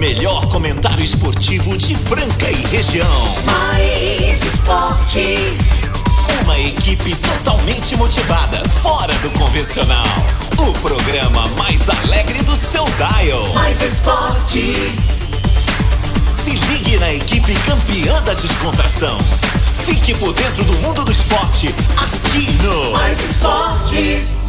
melhor comentário esportivo de Franca e região. Mais Esportes. Uma equipe totalmente motivada, fora do convencional. O programa mais alegre do seu dial. Mais Esportes. Se ligue na equipe campeã da descontração. Fique por dentro do mundo do esporte, aqui no Mais Esportes.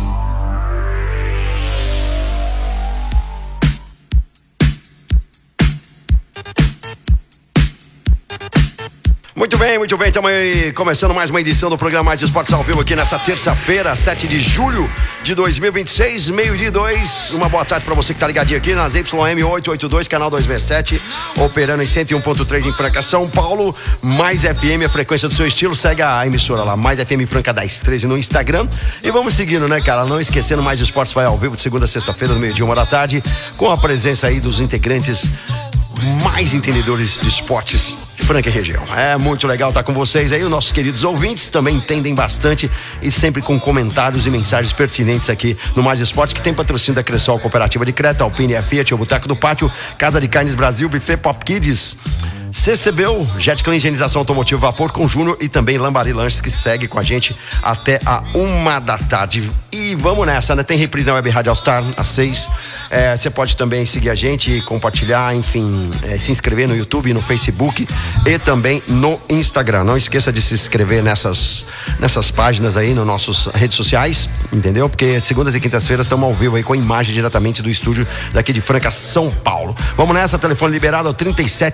Muito bem, estamos aí começando mais uma edição do programa Mais Esportes ao vivo aqui nessa terça-feira, 7 de julho de 2026, meio-dia 2. Uma boa tarde para você que tá ligadinho aqui na ZYM 882, canal 267, operando em 101.3 em Franca, São Paulo. Mais FM, a frequência do seu estilo. Segue a emissora lá, Mais FM Franca 1013 no Instagram. E vamos seguindo, né, cara? Não esquecendo, Mais Esportes vai ao vivo de segunda a sexta-feira, no meio-dia, 1 da tarde, com a presença aí dos integrantes mais entendedores de esportes de Franca e região. É muito legal estar com vocês aí. Os nossos queridos ouvintes também entendem bastante e sempre com comentários e mensagens pertinentes aqui no Mais Esportes, que tem patrocínio da Cressol Cooperativa de Creta, Alpine, Fiat, o Boteco do Pátio, Casa de Carnes Brasil, Buffet Pop Kids, CCBU, Jet Clean Higienização Automotiva Vapor com Júnior e também Lambari Lanches, que segue com a gente até a 1 da tarde. E vamos nessa, né? Tem reprise na Web Rádio All Star às 6. Você pode também seguir a gente, compartilhar, enfim, se inscrever no YouTube, no Facebook e também no Instagram. Não esqueça de se inscrever nessas páginas aí, nas nossas redes sociais, entendeu? Porque segundas e quintas-feiras estamos ao vivo aí com imagem diretamente do estúdio daqui de Franca, São Paulo. Vamos nessa, telefone liberado ao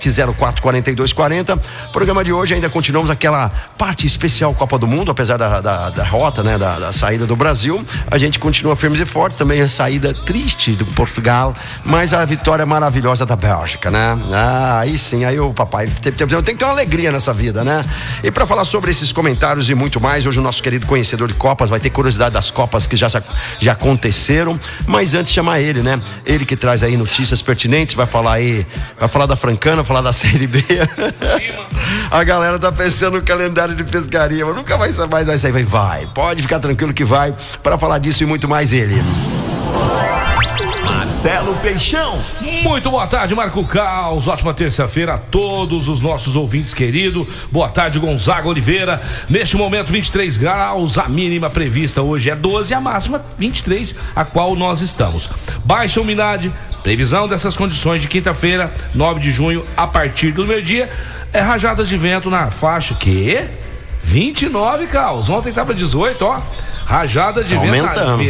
3704-4240. Programa de hoje ainda continuamos aquela parte especial Copa do Mundo, apesar da derrota, né, da saída do Brasil. A gente continua firmes e fortes, também a saída triste do Portugal, mas a vitória maravilhosa da Bélgica, né? Aí sim, aí o papai tem que ter uma alegria nessa vida, né? E para falar sobre esses comentários e muito mais, hoje o nosso querido conhecedor de Copas vai ter curiosidade das Copas que já aconteceram, mas antes chamar ele, né? Ele que traz aí notícias pertinentes, vai falar da Francana, vai falar da Série B. A galera tá pensando no calendário de pescaria, mas nunca mais vai sair. Vai, pode ficar tranquilo que vai. Para falar disso e muito mais, ele, Marcelo Peixão. Muito boa tarde, Marco Caos. Ótima terça-feira a todos os nossos ouvintes queridos. Boa tarde, Gonzaga Oliveira. Neste momento, 23 graus. A mínima prevista hoje é 12, a máxima 23, a qual nós estamos. Baixa umidade. Previsão dessas condições de quinta-feira, 9 de junho, a partir do meio-dia, rajadas de vento na faixa. Que? 29, Caos. Ontem tava 18, ó. Rajada de vento.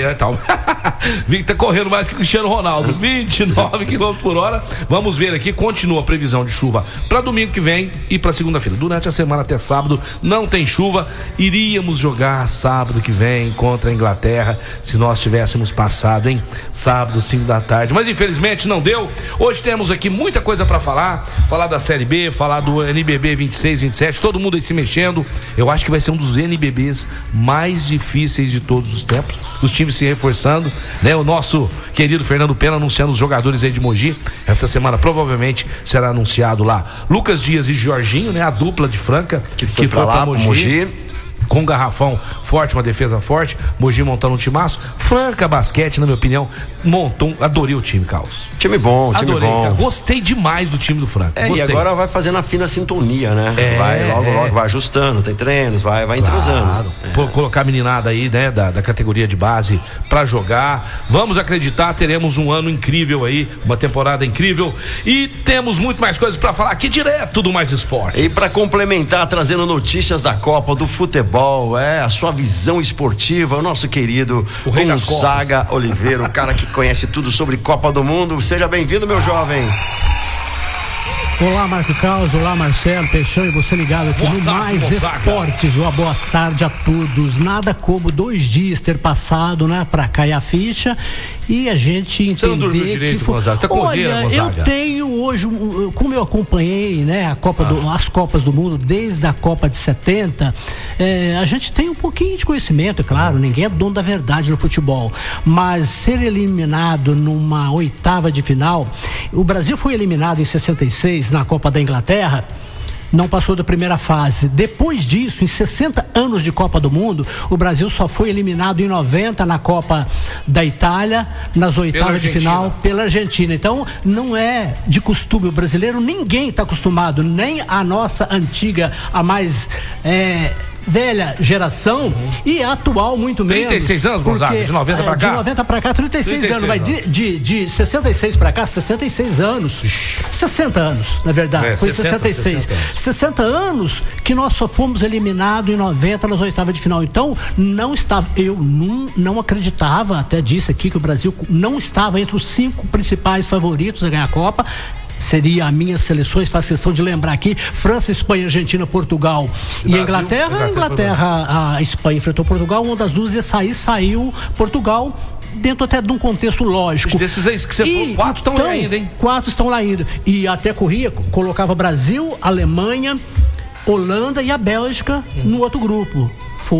Tá correndo mais que o Cristiano Ronaldo. 29 km por hora. Vamos ver aqui. Continua a previsão de chuva para domingo que vem e para segunda-feira. Durante a semana até sábado não tem chuva. Iríamos jogar sábado que vem contra a Inglaterra se nós tivéssemos passado, hein? Sábado, 5 da tarde. Mas infelizmente não deu. Hoje temos aqui muita coisa para falar. Falar da Série B, falar do NBB 26, 27. Todo mundo aí se mexendo. Eu acho que vai ser um dos NBBs mais difíceis de todos os tempos, os times se reforçando, né? O nosso querido Fernando Pena anunciando os jogadores aí de Mogi. Essa semana provavelmente será anunciado lá Lucas Dias e Jorginho, né? A dupla de Franca que foi pra Mogi. Com um garrafão forte, uma defesa forte, Mogi montando um timaço. Franca Basquete, na minha opinião, adorei o time, Carlos. Time bom, time bom. Cara, gostei demais do time do Franca. E agora vai fazendo a fina sintonia, né? Vai logo vai ajustando, tem treinos, vai entrosando. Colocar a meninada aí, né, da categoria de base pra jogar. Vamos acreditar, teremos um ano incrível aí, uma temporada incrível. E temos muito mais coisas pra falar aqui direto do Mais Esporte. E pra complementar, trazendo notícias da Copa, do futebol, a sua visão esportiva, o nosso querido Gonzaga Oliveira, o cara que conhece tudo sobre Copa do Mundo. Seja bem-vindo, meu jovem. Olá, Marco Caos, olá, Marcelo Peixão, e você ligado aqui no Mais Esportes. Uma boa tarde a todos. Nada como 2 dias ter passado, né, pra cair a ficha e a gente entender. Você não dormiu direito, Gonzaga? Você tá correndo, Gonzaga? Eu tenho hoje, como eu acompanhei, né, as Copas do Mundo desde a Copa de 70, a gente tem um pouquinho de conhecimento, é claro, ninguém é dono da verdade no futebol, mas ser eliminado numa oitava de final, o Brasil foi eliminado em 66 na Copa da Inglaterra. Não passou da primeira fase. Depois disso, em 60 anos de Copa do Mundo, o Brasil só foi eliminado em 90 na Copa da Itália, nas oitavas de final, pela Argentina. Então, não é de costume o brasileiro, ninguém está acostumado, nem a nossa antiga, a mais velha geração e a atual muito menos. 36 anos, Gonzaga, de 90 pra cá? De 90 pra cá, 36 anos, mas de 66 pra cá, 66 anos. 60 anos, na verdade, foi 66. 60 anos que nós só fomos eliminados em 90 nas oitavas de final. Então, eu não acreditava, até disse aqui que o Brasil não estava entre os 5 principais favoritos a ganhar a Copa. Seria as minhas seleções, faço questão de lembrar aqui: França, Espanha, Argentina, Portugal e Inglaterra. A Espanha enfrentou Portugal, uma das duas saiu Portugal, dentro até de um contexto lógico. Desses aí que você falou, 4 estão lá ainda, hein? 4 estão lá ainda. E até colocava Brasil, Alemanha, Holanda e a Bélgica no outro grupo.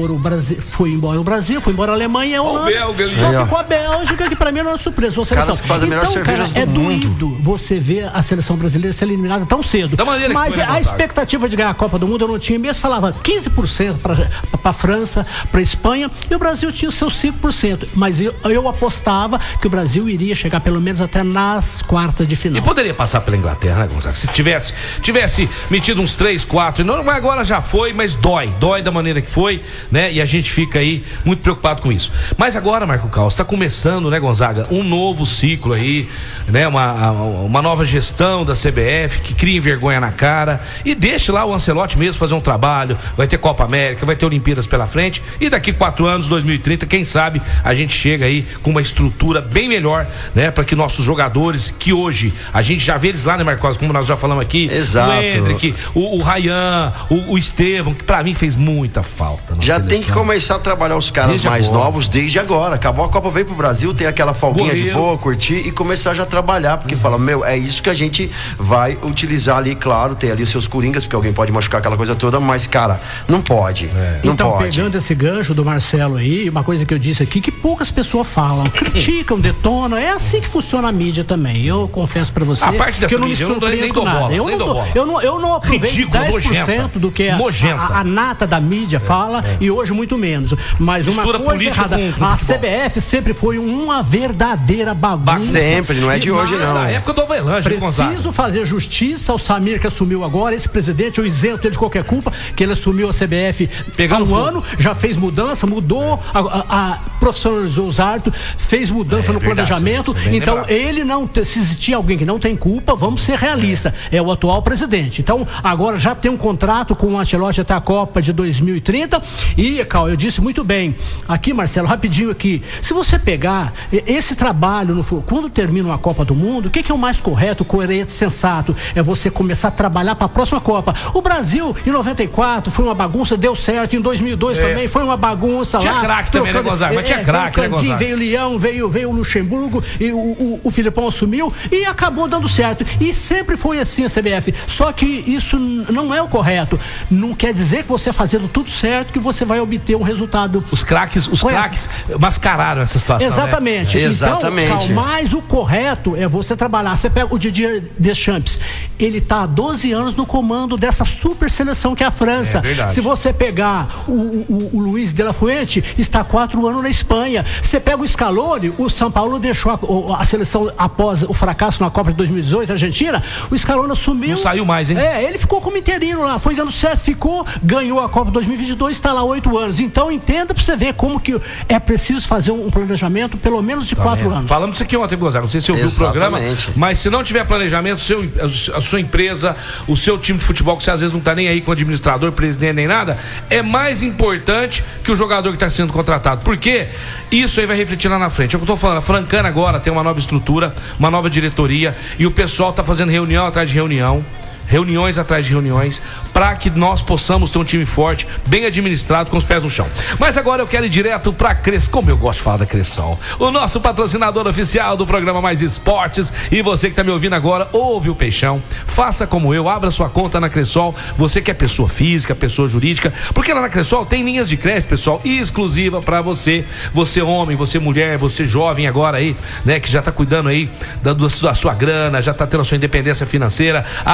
Foi embora o Brasil, foi embora a Alemanha e a Holanda. Só ficou a Bélgica, que pra mim não é uma surpresa. Caras que fazem a melhor cervejas do mundo. Doído você ver a seleção brasileira ser eliminada tão cedo. Mas a expectativa de ganhar a Copa do Mundo eu não tinha mesmo. Falava 15% pra França, pra Espanha, e o Brasil tinha os seus 5%. Mas eu apostava que o Brasil iria chegar pelo menos até nas quartas de final. E poderia passar pela Inglaterra, né, Gonzaga? Se tivesse metido uns 3, 4, não, agora já foi, mas dói da maneira que foi, né? E a gente fica aí muito preocupado com isso. Mas agora, Marco Caos, está começando, né, Gonzaga, um novo ciclo aí, né? Uma nova gestão da CBF que cria vergonha na cara e deixe lá o Ancelotti mesmo fazer um trabalho. Vai ter Copa América, vai ter Olimpíadas pela frente e daqui 4 anos, 2030, quem sabe a gente chega aí com uma estrutura bem melhor, né? Para que nossos jogadores, que hoje a gente já vê eles lá, né, Marco Caos, como nós já falamos aqui. Exato. O Hendrick, o Ryan, o Estevão, que pra mim fez muita falta. Já tem que começar a trabalhar os caras desde mais agora. Novos desde agora. Acabou a Copa, veio pro Brasil, tem aquela folguinha de boa, curtir e começar já a trabalhar, porque fala, é isso que a gente vai utilizar ali, claro, tem ali os seus coringas, porque alguém pode machucar aquela coisa toda, mas, cara, não pode. Não então, pode. Pegando esse gancho do Marcelo aí, uma coisa que eu disse aqui, que poucas pessoas falam, criticam, detonam, é assim que funciona a mídia também. Eu confesso pra você, a parte dessa que eu não mídia, me surpreendo nem dou nada. bola. Eu não aproveito ridículo, 10% nojenta, do que a nata da mídia fala, e hoje muito menos. Mas mistura uma coisa errada, a CBF sempre foi uma verdadeira bagunça. Sempre, não é de hoje não. Na época do Avelange, preciso fazer justiça ao Samir, que assumiu agora, esse presidente, eu isento ele de qualquer culpa, que ele assumiu a CBF há um ano, já fez mudança, mudou, profissionalizou os árbitros, fez mudança no planejamento. Então ele não, se existir alguém que não tem culpa, vamos ser realistas, é o atual presidente. Então agora já tem um contrato com o Ancelotti até a Copa de 2030 e, Cal, eu disse muito bem aqui, Marcelo, rapidinho aqui, se você pegar esse trabalho quando termina uma Copa do Mundo, o que é o mais correto, coerente, sensato? É você começar a trabalhar para a próxima Copa. O Brasil em 94 foi uma bagunça, deu certo, em 2002 também foi uma bagunça. Tinha craque também, né, Gonzaga? Mas tinha craque, né, Gonzaga? Veio o Leão, veio o Luxemburgo e o Filipão assumiu e acabou dando certo, e sempre foi assim a CBF, só que isso não é o correto, não quer dizer que você fazendo tudo certo que você vai obter um resultado. Os craques mascararam essa situação. Exatamente. Né? Exatamente. Então, mas o correto é você trabalhar. Você pega o Didier Deschamps, ele está há 12 anos no comando dessa super seleção que é a França. Se você pegar o Luiz de la Fuente, está há 4 anos na Espanha. Você pega o Scaloni, o São Paulo deixou a seleção após o fracasso na Copa de 2018, Argentina, o Scaloni assumiu. Não saiu mais, hein? Ele ficou como interino lá, foi dando certo, ganhou a Copa 2022, está lá 8 anos. Então entenda pra você ver como que é preciso fazer um planejamento pelo menos de 4 anos. Falamos isso aqui ontem, Gonzaga, não sei se você ouviu o programa, mas se não tiver planejamento, a sua empresa, o seu time de futebol, que você às vezes não tá nem aí com o administrador, presidente nem nada, é mais importante que o jogador que está sendo contratado, porque isso aí vai refletir lá na frente. É o que eu tô falando, a Francana agora tem uma nova estrutura, uma nova diretoria, e o pessoal tá fazendo reunião atrás de reunião, reuniões atrás de reuniões, para que nós possamos ter um time forte, bem administrado, com os pés no chão. Mas agora eu quero ir direto para Cressol, como eu gosto de falar da Cressol, o nosso patrocinador oficial do programa Mais Esportes. E você que está me ouvindo agora, ouve o Peixão, faça como eu, abra sua conta na Cressol, você que é pessoa física, pessoa jurídica, porque lá na Cressol tem linhas de crédito, pessoal, exclusiva para você homem, você mulher, você jovem agora aí, né, que já está cuidando aí da sua grana, já está tendo a sua independência financeira. A Cressol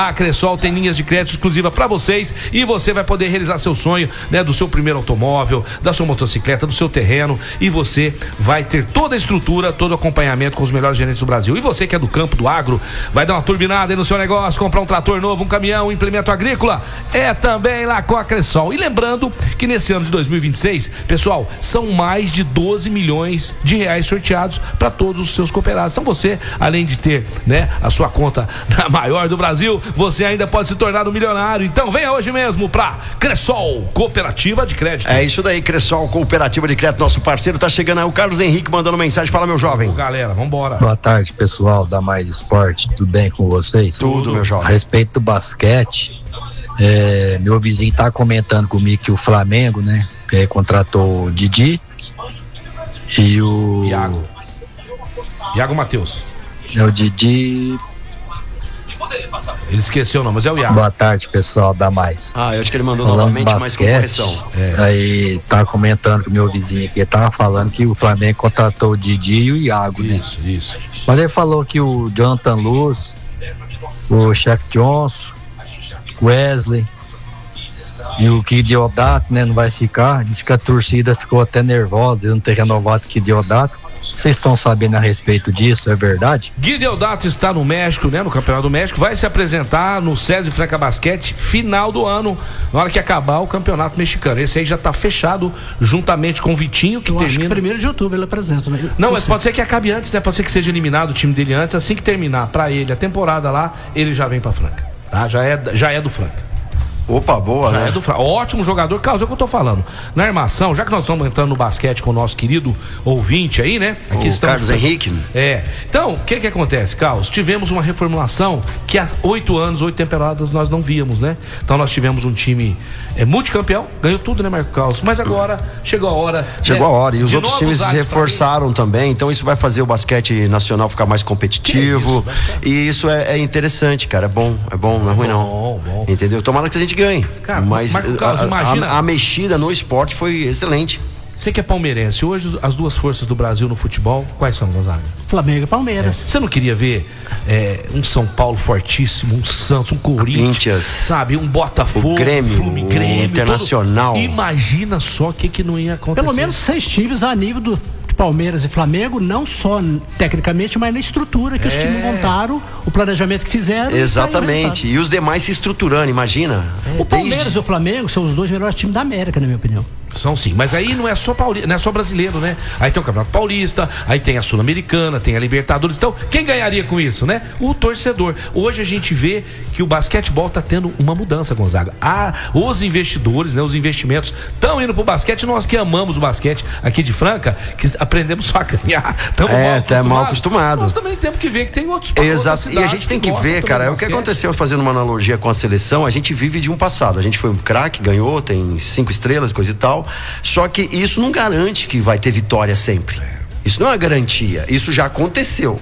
Cressol tem linhas de crédito exclusiva para vocês e você vai poder realizar seu sonho, né, do seu primeiro automóvel, da sua motocicleta, do seu terreno, e você vai ter toda a estrutura, todo o acompanhamento com os melhores gerentes do Brasil. E você que é do campo, do agro, vai dar uma turbinada aí no seu negócio, comprar um trator novo, um caminhão, um implemento agrícola, é também lá com a Cressol. E lembrando que nesse ano de 2026, pessoal, são mais de 12 milhões de reais sorteados para todos os seus cooperados. Então você, além de ter, né, a sua conta na maior do Brasil, você ainda pode se tornar um milionário. Então venha hoje mesmo para Cressol Cooperativa de Crédito. É isso daí, Cressol Cooperativa de Crédito, nosso parceiro. Tá chegando aí o Carlos Henrique mandando mensagem. Fala, meu jovem. Galera, vambora. Boa tarde, pessoal da Mais Esporte. Tudo bem com vocês? Tudo, meu jovem. A respeito do basquete, meu vizinho tá comentando comigo que o Flamengo, né, contratou o Didi e o Iago Matheus. O Didi. Ele esqueceu não, mas é o Iago. Boa tarde, pessoal da Mais. Eu acho que ele mandou Falando novamente, basquete, mas com correção. Aí tá comentando com o meu vizinho aqui, tava falando que o Flamengo contratou o Didi e o Iago, né? Isso. Mas ele falou que o Jonathan Luz, o Shaq Johnson, o Wesley e o Kid Deodato, né, não vai ficar. Diz que a torcida ficou até nervosa de não ter renovado o Kid Deodato. Vocês estão sabendo a respeito disso, é verdade? Kid Deodato está no México, né, no Campeonato do México, vai se apresentar no César Franca Basquete final do ano, na hora que acabar o Campeonato Mexicano. Esse aí já está fechado juntamente com o Vitinho, que termina. Acho que 1º de outubro ele apresenta, né? Não, mas pode ser que acabe antes, né? Pode ser que seja eliminado o time dele antes, assim que terminar para ele a temporada lá, ele já vem para Franca, tá? Já é do Franca. Opa, boa, já né? É do ótimo jogador, Carlos, é o que eu tô falando. Na armação, já que nós estamos entrando no basquete com o nosso querido ouvinte aí, né? Aqui o Carlos Henrique. Então, o que acontece, Carlos? Tivemos uma reformulação que há 8 anos, 8 temporadas nós não víamos, né? Então nós tivemos um time multicampeão, ganhou tudo, né, Marco Carlos? Mas agora chegou a hora. Chegou a hora, e os outros times se reforçaram também, então isso vai fazer o basquete nacional ficar mais competitivo. E isso é interessante, cara, é bom, não é ruim não. Bom. Entendeu? Tomara que a gente ganhe. Cara, mas Carlos, imagina... a mexida no esporte foi excelente. Você que é palmeirense, hoje as duas forças do Brasil no futebol, quais são, Gonzaga? Flamengo e Palmeiras. Você não queria ver um São Paulo fortíssimo, um Santos, um Corinthians, sabe? Um Botafogo, o Grêmio, Grêmio, o Internacional. Imagina só o que não ia acontecer. Pelo menos 6 times a nível do Palmeiras e Flamengo, não só tecnicamente, mas na estrutura que os times montaram, o planejamento que fizeram. Exatamente, e os demais se estruturando, imagina. O Palmeiras e o Flamengo são os 2 melhores times da América, na minha opinião. São sim, mas aí não é só brasileiro, né? Aí tem o Campeonato Paulista, aí tem a Sul-Americana, tem a Libertadores. Então, quem ganharia com isso, né? O torcedor. Hoje a gente vê que o basquetebol tá tendo uma mudança, Gonzaga. Os investidores, né? Os investimentos estão indo pro basquete. Nós que amamos o basquete aqui de Franca, que aprendemos só a ganhar. Estamos mal acostumados. Nós também temos que ver que tem outros Exato. E a gente tem que ver, cara, o que aconteceu, fazendo uma analogia com a seleção, a gente vive de um passado. A gente foi um craque, ganhou, tem 5 estrelas, coisa e tal. Só que isso não garante que vai ter vitória sempre. Isso não é garantia. Isso já aconteceu.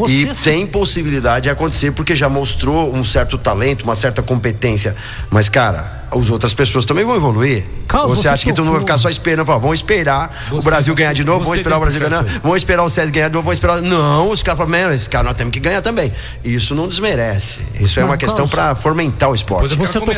Tem possibilidade de acontecer porque já mostrou um certo talento, uma certa competência. Mas, cara, as outras pessoas também vão evoluir. Você acha que tu não vai ficar só esperando? Vamos esperar o Brasil ganhar de novo, vamos esperar o Brasil ganhar, vamos esperar o César ganhar de novo, vamos esperar. Não, os caras falam, esse cara nós temos que ganhar também. Isso não desmerece. Isso é uma questão para fomentar o esporte.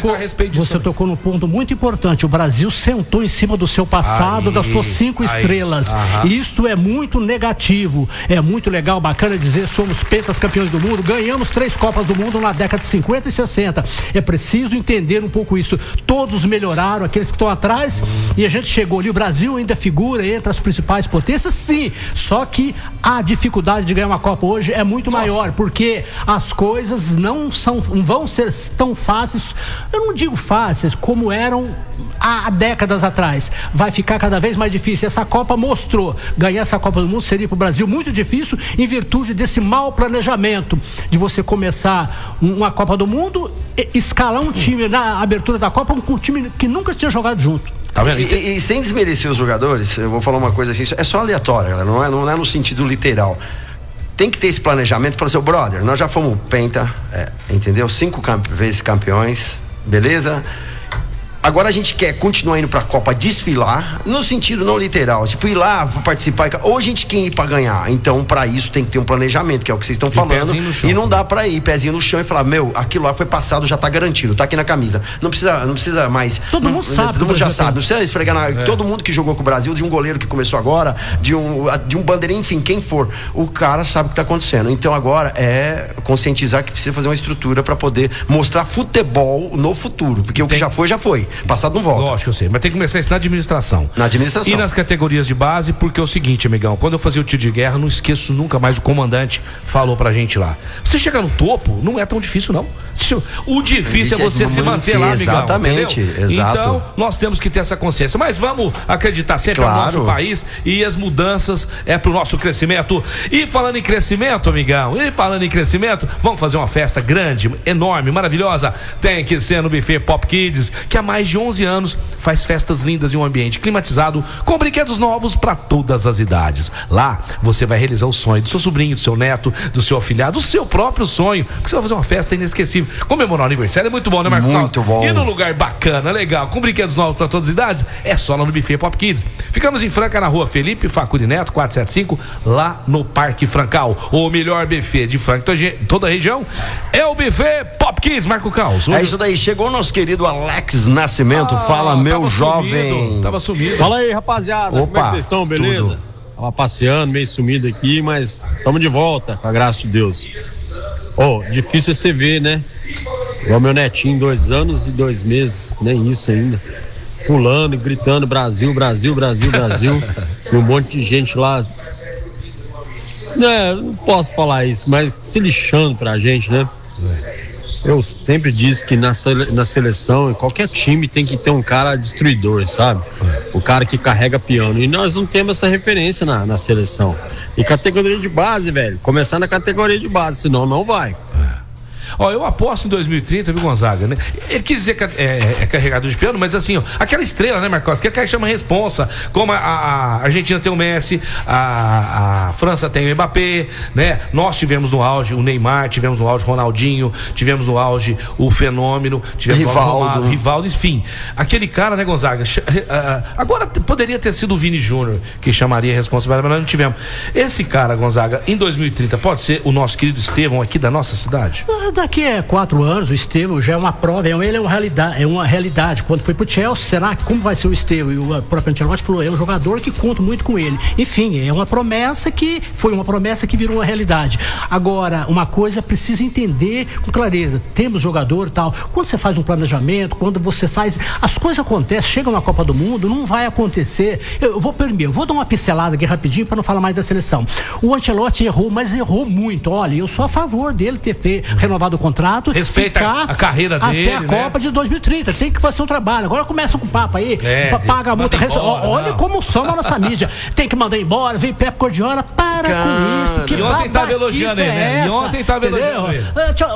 Você tocou num ponto muito importante. O Brasil sentou em cima do seu passado, das suas 5 estrelas. Isso é muito negativo. É muito legal, bacana dizer, somos pentacampeões do mundo, ganhamos 3 Copas do Mundo na década de 50 e 60. É preciso entender um pouco isso. Todos melhoraram, aqueles que estão atrás, e a gente chegou ali. O Brasil ainda figura entre as principais potências, sim, só que a dificuldade de ganhar uma Copa hoje é muito maior, porque as coisas não vão ser tão fáceis, eu não digo fáceis, como eram há décadas atrás. Vai ficar cada vez mais difícil. Essa Copa mostrou, ganhar essa Copa do Mundo seria para o Brasil muito difícil, em virtude desse mau planejamento, de você começar uma Copa do Mundo, escalar um time na abertura da Copa com um time que nunca tinha jogado junto. Tá vendo? E sem desmerecer os jogadores, eu vou falar uma coisa assim, é só aleatória, galera, não é no sentido literal. Tem que ter esse planejamento para o seu brother. Nós já fomos penta, entendeu? 5 vezes campeões, beleza? Agora a gente quer continuar indo pra Copa desfilar, no sentido não literal, tipo, ir lá pra participar, ou a gente quer ir pra ganhar. Então, pra isso tem que ter um planejamento, que é o que vocês estão falando. E não dá pra ir pezinho no chão e falar, aquilo lá foi passado, já tá garantido, tá aqui na camisa. Não precisa mais. Todo mundo sabe. Todo mundo já sabe. Não precisa esfregar todo mundo que jogou com o Brasil, de um goleiro que começou agora, de um bandeirinha, enfim, quem for. O cara sabe o que tá acontecendo. Então agora é conscientizar que precisa fazer uma estrutura pra poder mostrar futebol no futuro. Porque o que já foi. Passado não volta. Lógico, eu sei, mas tem que começar isso na administração. E nas categorias de base, porque é o seguinte, amigão, quando eu fazia o tiro de guerra, não esqueço nunca mais, o comandante falou pra gente lá. Você chegar no topo, não é tão difícil, não. O difícil é você se manter lá, amigão. Exatamente, exato. Então, nós temos que ter essa consciência. Mas vamos acreditar sempre no nosso país, e as mudanças é pro nosso crescimento. E falando em crescimento, amigão, vamos fazer uma festa grande, enorme, maravilhosa. Tem que ser no Buffet Pop Kids, que há mais de 11 anos faz festas lindas em um ambiente climatizado, com brinquedos novos para todas as idades. Lá você vai realizar o sonho do seu sobrinho, do seu neto, do seu afilhado, do seu próprio sonho, porque você vai fazer uma festa inesquecível. Comemorar o aniversário é muito bom, né, Marco? Muito bom. E num lugar bacana, legal, com brinquedos novos para todas as idades, é só lá no Buffet Pop Kids. Ficamos em Franca, na rua Felipe Facuri Neto, 475, lá no Parque Francal. O melhor buffet de Franca, toda a região, é o Buffet Pop Kids, Marco Caos. É isso daí, chegou o nosso querido Alex Nascimento. Fala, meu jovem. Tava sumido. Fala aí, rapaziada. Opa, como é que vocês estão, beleza? Tudo. Tava passeando, meio sumido aqui, mas estamos de volta, com a graça de Deus. Difícil é você ver, né? Igual meu netinho, 2 anos e 2 meses, nem isso ainda. Pulando e gritando Brasil, Brasil, Brasil, Brasil. E um monte de gente lá. Não posso falar isso, mas se lixando pra gente, né? Eu sempre disse que na seleção, em qualquer time, tem que ter um cara destruidor, sabe? O cara que carrega piano. E nós não temos essa referência na seleção. E categoria de base, velho. Começar na categoria de base, senão não vai. Eu aposto em 2030, viu, Gonzaga, né? Ele quis dizer que é carregador de piano, mas assim, aquela estrela, né, Marcos? Que é que chama responsa, como a Argentina tem o Messi, a França tem o Mbappé, né? Nós tivemos no auge o Neymar, tivemos no auge o Ronaldinho, tivemos no auge o Fenômeno, tivemos o Rivaldo, enfim. Aquele cara, né, Gonzaga? Agora poderia ter sido o Vini Júnior que chamaria a responsabilidade, mas nós não tivemos. Esse cara, Gonzaga, em 2030, pode ser o nosso querido Estevão aqui da nossa cidade? Daqui a 4 anos, o Estevão já é uma prova, ele é uma realidade. Quando foi pro Chelsea, será que como vai ser o Estevão? E o próprio Ancelotti falou, é um jogador que conto muito com ele. Enfim, é uma promessa que virou uma realidade. Agora, uma coisa precisa entender com clareza, temos jogador e tal. Quando você faz um planejamento, quando você faz, as coisas acontecem, chegam na Copa do Mundo, não vai acontecer. Eu vou dar uma pincelada aqui rapidinho para não falar mais da seleção. O Ancelotti errou, mas errou muito. Olha, eu sou a favor dele ter renovado o contrato, respeita a carreira dele, até a Copa de 2030, tem que fazer um trabalho. Agora começa com o papo aí, paga a multa, olha como soma a nossa mídia, tem que mandar embora, vem Pep Guardiola, para com isso, que e ontem tava elogiando ele, né? E ontem tava elogiando ele.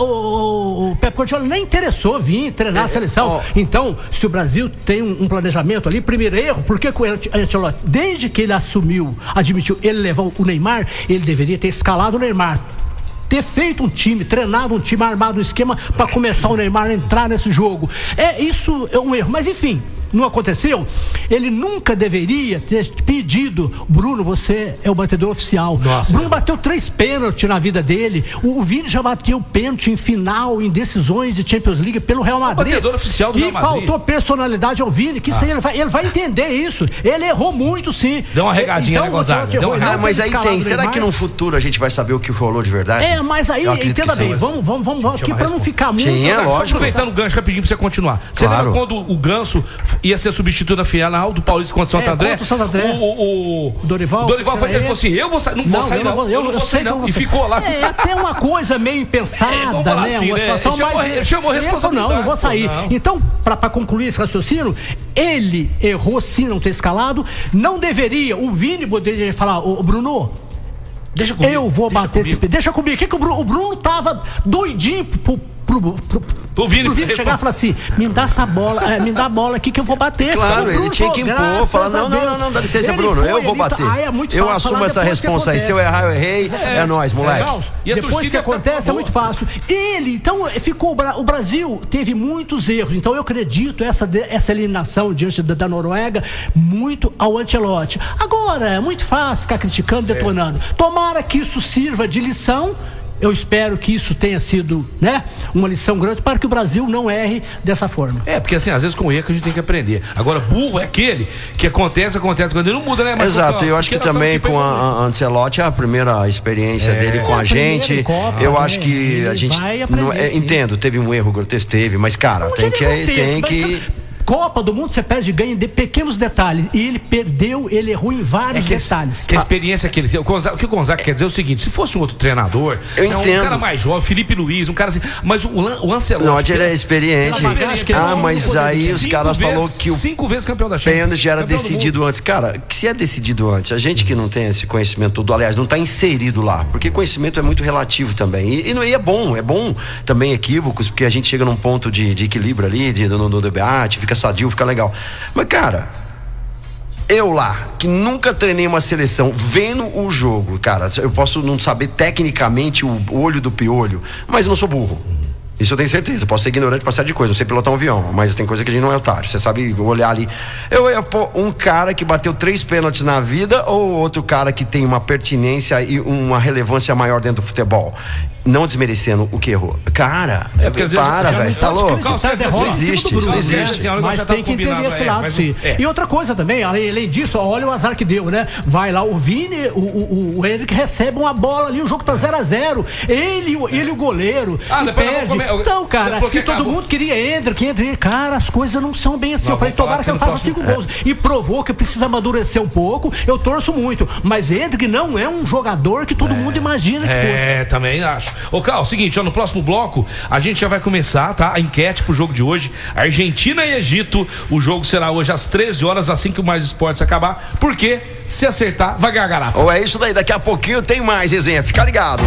O Pep Guardiola nem interessou vir treinar a seleção. Então, se o Brasil tem um planejamento ali, primeiro erro, porque o Ancelotti, desde que ele admitiu, ele levou o Neymar, ele deveria ter escalado o Neymar, ter feito um time, treinado um time, armado um esquema para começar o Neymar a entrar nesse jogo. Isso é um erro, mas enfim, não aconteceu. Ele nunca deveria ter pedido, Bruno, você é o batedor oficial. Nossa, Bruno bateu 3 pênaltis na vida dele. O Vini já bateu pênalti em final, em decisões de Champions League pelo Real Madrid. O batedor oficial do Real Madrid. E faltou personalidade ao Vini, que isso aí ele vai entender isso. Ele errou muito, sim. Deu uma regadinha, né, Gonzaga? Mas aí tem. Será que no futuro a gente vai saber o que rolou de verdade? Mas aí, entenda bem, vamos aqui pra não ficar muito. Lógico. Aproveitando o gancho rapidinho pra você continuar. Você lembra quando o Ganso ia ser substituto na final do Paulista contra o Santo André? O Dorival ele falou assim, eu vou sair, não vou sair não. Eu sei não. E ficou lá. É até uma coisa meio impensada, né? Assim, uma situação mais... Chamou responsabilidade. Não vou sair. Então, pra concluir esse raciocínio, ele errou sim não ter escalado, não deveria, o Vini poderia falar, ô Bruno, deixa comigo. Eu vou bater esse pé. Deixa comigo. O Bruno tava doidinho pro Vini chegar e falar assim, me dá essa bola, me dá a bola aqui que eu vou bater. Claro, ele tinha que impor, falar, não, dá licença, Bruno, eu vou bater. Eu assumo essa responsa aí, se eu errar, eu errei, é nóis, moleque. E depois que acontece, é muito fácil. Então, o Brasil teve muitos erros, então eu acredito essa eliminação diante da Noruega muito ao Ancelotti. Agora, é muito fácil ficar criticando, detonando. Tomara que isso sirva de lição. Eu espero que isso tenha sido, uma lição grande para que o Brasil não erre dessa forma. Porque assim, às vezes com erro a gente tem que aprender. Agora, burro é aquele que acontece quando ele não muda, né? Mas exato, eu acho que também com a Ancelotti, a primeira experiência dele com a gente, eu acho que a gente entendo, teve um erro grotesco, mas cara, tem que Copa do Mundo você perde e ganha de pequenos detalhes. E ele perdeu, ele errou em vários detalhes. Que a experiência que ele tem. O que o Gonzaga quer dizer é o seguinte: se fosse um outro treinador, um cara mais jovem, Felipe Luiz, um cara assim. Mas o Ancelotti. Não, ele é experiente. Mas aí os caras falaram que o 5 vezes campeão da Champions. Pênalti já era decidido antes. Cara, se é decidido antes, a gente que não tem esse conhecimento todo, aliás, não está inserido lá, porque conhecimento é muito relativo também. E é bom também equívocos, porque a gente chega num ponto de equilíbrio ali, no debate, fica sadio, fica legal. Mas, cara, eu lá, que nunca treinei uma seleção, vendo o jogo, cara, eu posso não saber tecnicamente o olho do piolho, mas eu não sou burro. Isso eu tenho certeza, eu posso ser ignorante pra série de coisas, eu sei pilotar um avião, mas tem coisa que a gente não é otário, você sabe olhar ali. Eu ia pôr um cara que bateu 3 pênaltis na vida ou outro cara que tem uma pertinência e uma relevância maior dentro do futebol? Não desmerecendo o que errou. Cara, para, velho, você tá louco? Não existe. Mas tem que entender esse lado, sim. E outra coisa também, além disso, olha o azar que deu, né? Vai lá o Vini, o Henrique recebe uma bola ali, o jogo tá 0-0. Ele e o goleiro, e perde. Então, cara, e todo mundo queria Hendrick. Cara, as coisas não são bem assim. Eu falei, tomara que ele faça 5 gols. E provou que precisa amadurecer um pouco. Eu torço muito. Mas Hendrick não é um jogador que todo mundo imagina que fosse. Também acho. Ô, Carl, seguinte, no próximo bloco a gente já vai começar, tá? A enquete pro jogo de hoje, Argentina e Egito. O jogo será hoje às 13 horas, assim que o Mais Esportes acabar, porque se acertar, vai ganhar garapa. Ou é isso daí, daqui a pouquinho tem mais resenha, fica ligado.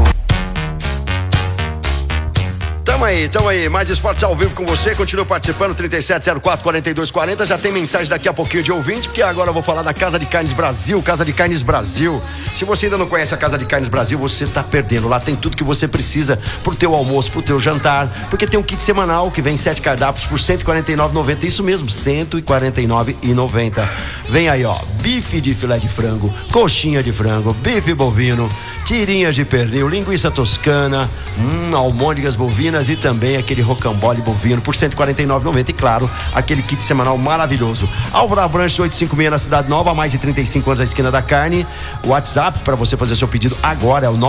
Tamo aí, Mais Esportes ao vivo com você, continua participando, 3704-4240, já tem mensagem daqui a pouquinho de ouvinte, porque agora eu vou falar da Casa de Carnes Brasil, Casa de Carnes Brasil. Se você ainda não conhece a Casa de Carnes Brasil, você tá perdendo, lá tem tudo que você precisa pro teu almoço, pro teu jantar, porque tem um kit semanal que vem 7 cardápios por R$149,90, isso mesmo, R$149,90. Vem aí, ó, bife de filé de frango, coxinha de frango, bife bovino, tirinhas de pernil, linguiça toscana, almôndegas bovinas e também aquele rocambole bovino por R$149,90 e claro, aquele kit semanal maravilhoso. Álvaro Abranches 856 na Cidade Nova, há mais de 35 anos à esquina da carne. O WhatsApp para você fazer seu pedido agora é o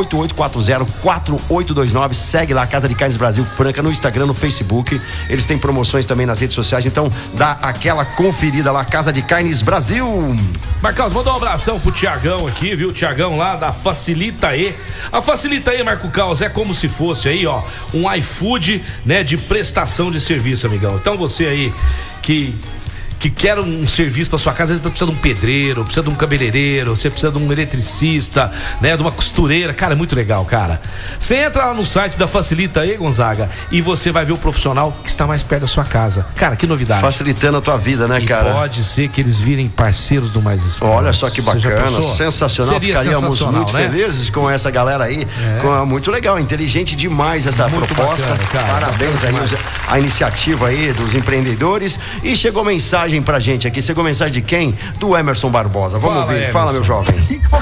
988404829. Segue lá a Casa de Carnes Brasil Franca no Instagram, no Facebook. Eles têm promoções também nas redes sociais, então dá aquela conferida lá, Casa de Carnes Brasil. Marcos, mandar um abração pro Tiagão aqui, viu? Tiagão lá da Facilita E. A Facilita E, Marco Caos, é como se fosse aí, ó, um iFood, né, de prestação de serviço, amigão. Então você aí que quer um serviço para sua casa, às vezes precisa de um pedreiro, precisa de um cabeleireiro, você precisa de um eletricista, né, de uma costureira, cara, é muito legal, cara. Você entra lá no site da Facilita aí, Gonzaga, e você vai ver o profissional que está mais perto da sua casa. Cara, que novidade. Facilitando a tua vida, né, cara? Pode ser que eles virem parceiros do Mais Esportes. Olha só que bacana, sensacional. Ficaríamos muito felizes com essa galera aí. Muito legal, inteligente demais essa proposta. Bacana, parabéns aí a iniciativa aí dos empreendedores. E chegou mensagem pra gente aqui, chegou mensagem de quem? Do Emerson Barbosa. Vamos ouvir, Emerson. Fala, meu jovem.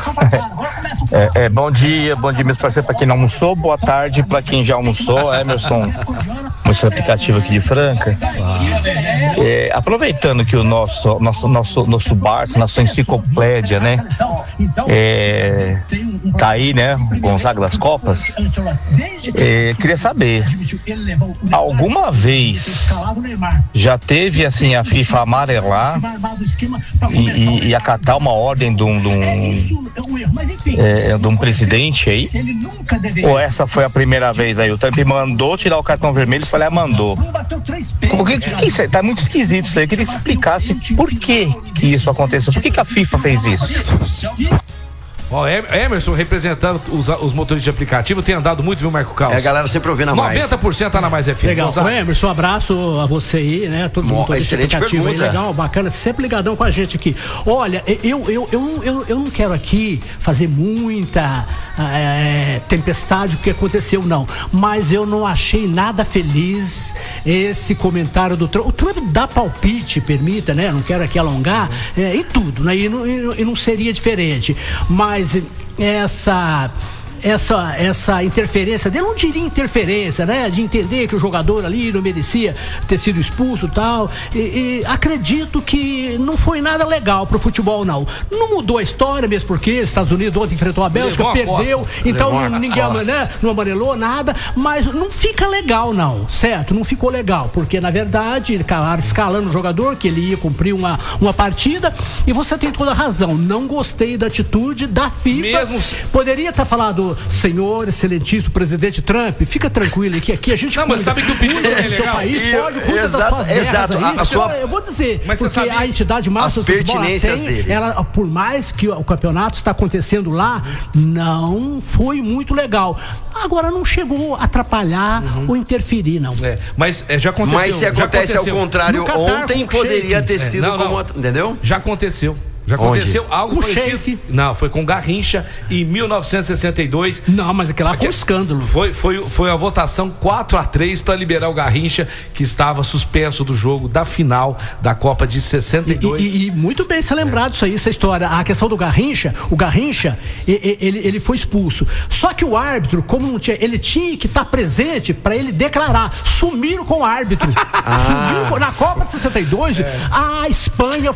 Bom dia, meus parceiros, pra quem não almoçou, boa tarde pra quem já almoçou. Emerson, muito aplicativo aqui de Franca. Aproveitando que o nosso Barça, nossa enciclopédia, né, tá aí, né, Gonzaga das Copas, queria saber, alguma vez já teve assim a FIFA amarelar e acatar uma ordem de um presidente aí? Ou essa foi a primeira vez aí? O Trump mandou tirar o cartão vermelho e falei, mandou. Que tá muito esquisito isso aí. Eu queria que explicasse por que isso aconteceu. Por que a FIFA fez isso? Ó, Emerson representando os motoristas de aplicativo tem andado muito, viu, Marco Carlos? A galera sempre ouvindo a mais. 90% tá na Mais FM. Legal. Ô, Emerson, um abraço a você aí, né? Todos os motoristas de aplicativo aí, legal, bacana, sempre ligadão com a gente aqui. Olha, eu não quero aqui fazer muita tempestade o que aconteceu, não. Mas eu não achei nada feliz esse comentário do Trump. O Trump dá palpite, permita, né? Não quero aqui alongar, em tudo, né? E não seria diferente. Mas essa interferência dele, não diria interferência, né? De entender que o jogador ali não merecia ter sido expulso e tal. E acredito que não foi nada legal pro futebol, não. Não mudou a história, mesmo porque os Estados Unidos ontem enfrentou a Bélgica, perdeu, então ninguém, né, não amarelou nada, mas não fica legal, não, certo? Não ficou legal, porque na verdade ele acabaram escalando o jogador, que ele ia cumprir uma partida, e você tem toda a razão. Não gostei da atitude da FIFA. Poderia estar falado, senhor excelentíssimo presidente Trump, fica tranquilo que aqui a gente mas sabe que o pedido é legal. País, pode cuidar das suas guerras aí. Eu vou dizer, mas porque a entidade máxima as pertinências dele. Ela, por mais que o campeonato está acontecendo lá, não foi muito legal. Agora não chegou a atrapalhar ou interferir, não. Mas já aconteceu. Mas se acontece ao contrário, ontem poderia ter sido como entendeu? Já aconteceu. Já aconteceu algo parecido. Não, foi com Garrincha em 1962. Não, mas aquele lá foi um escândalo. Foi a votação 4-3 para liberar o Garrincha, que estava suspenso do jogo da final da Copa de 62. E muito bem se lembrado isso aí, essa história. A questão do Garrincha, ele foi expulso. Só que o árbitro, como não tinha, ele tinha que estar presente para ele declarar. Sumiram com o árbitro. Sumiram na Copa de 62. A Espanha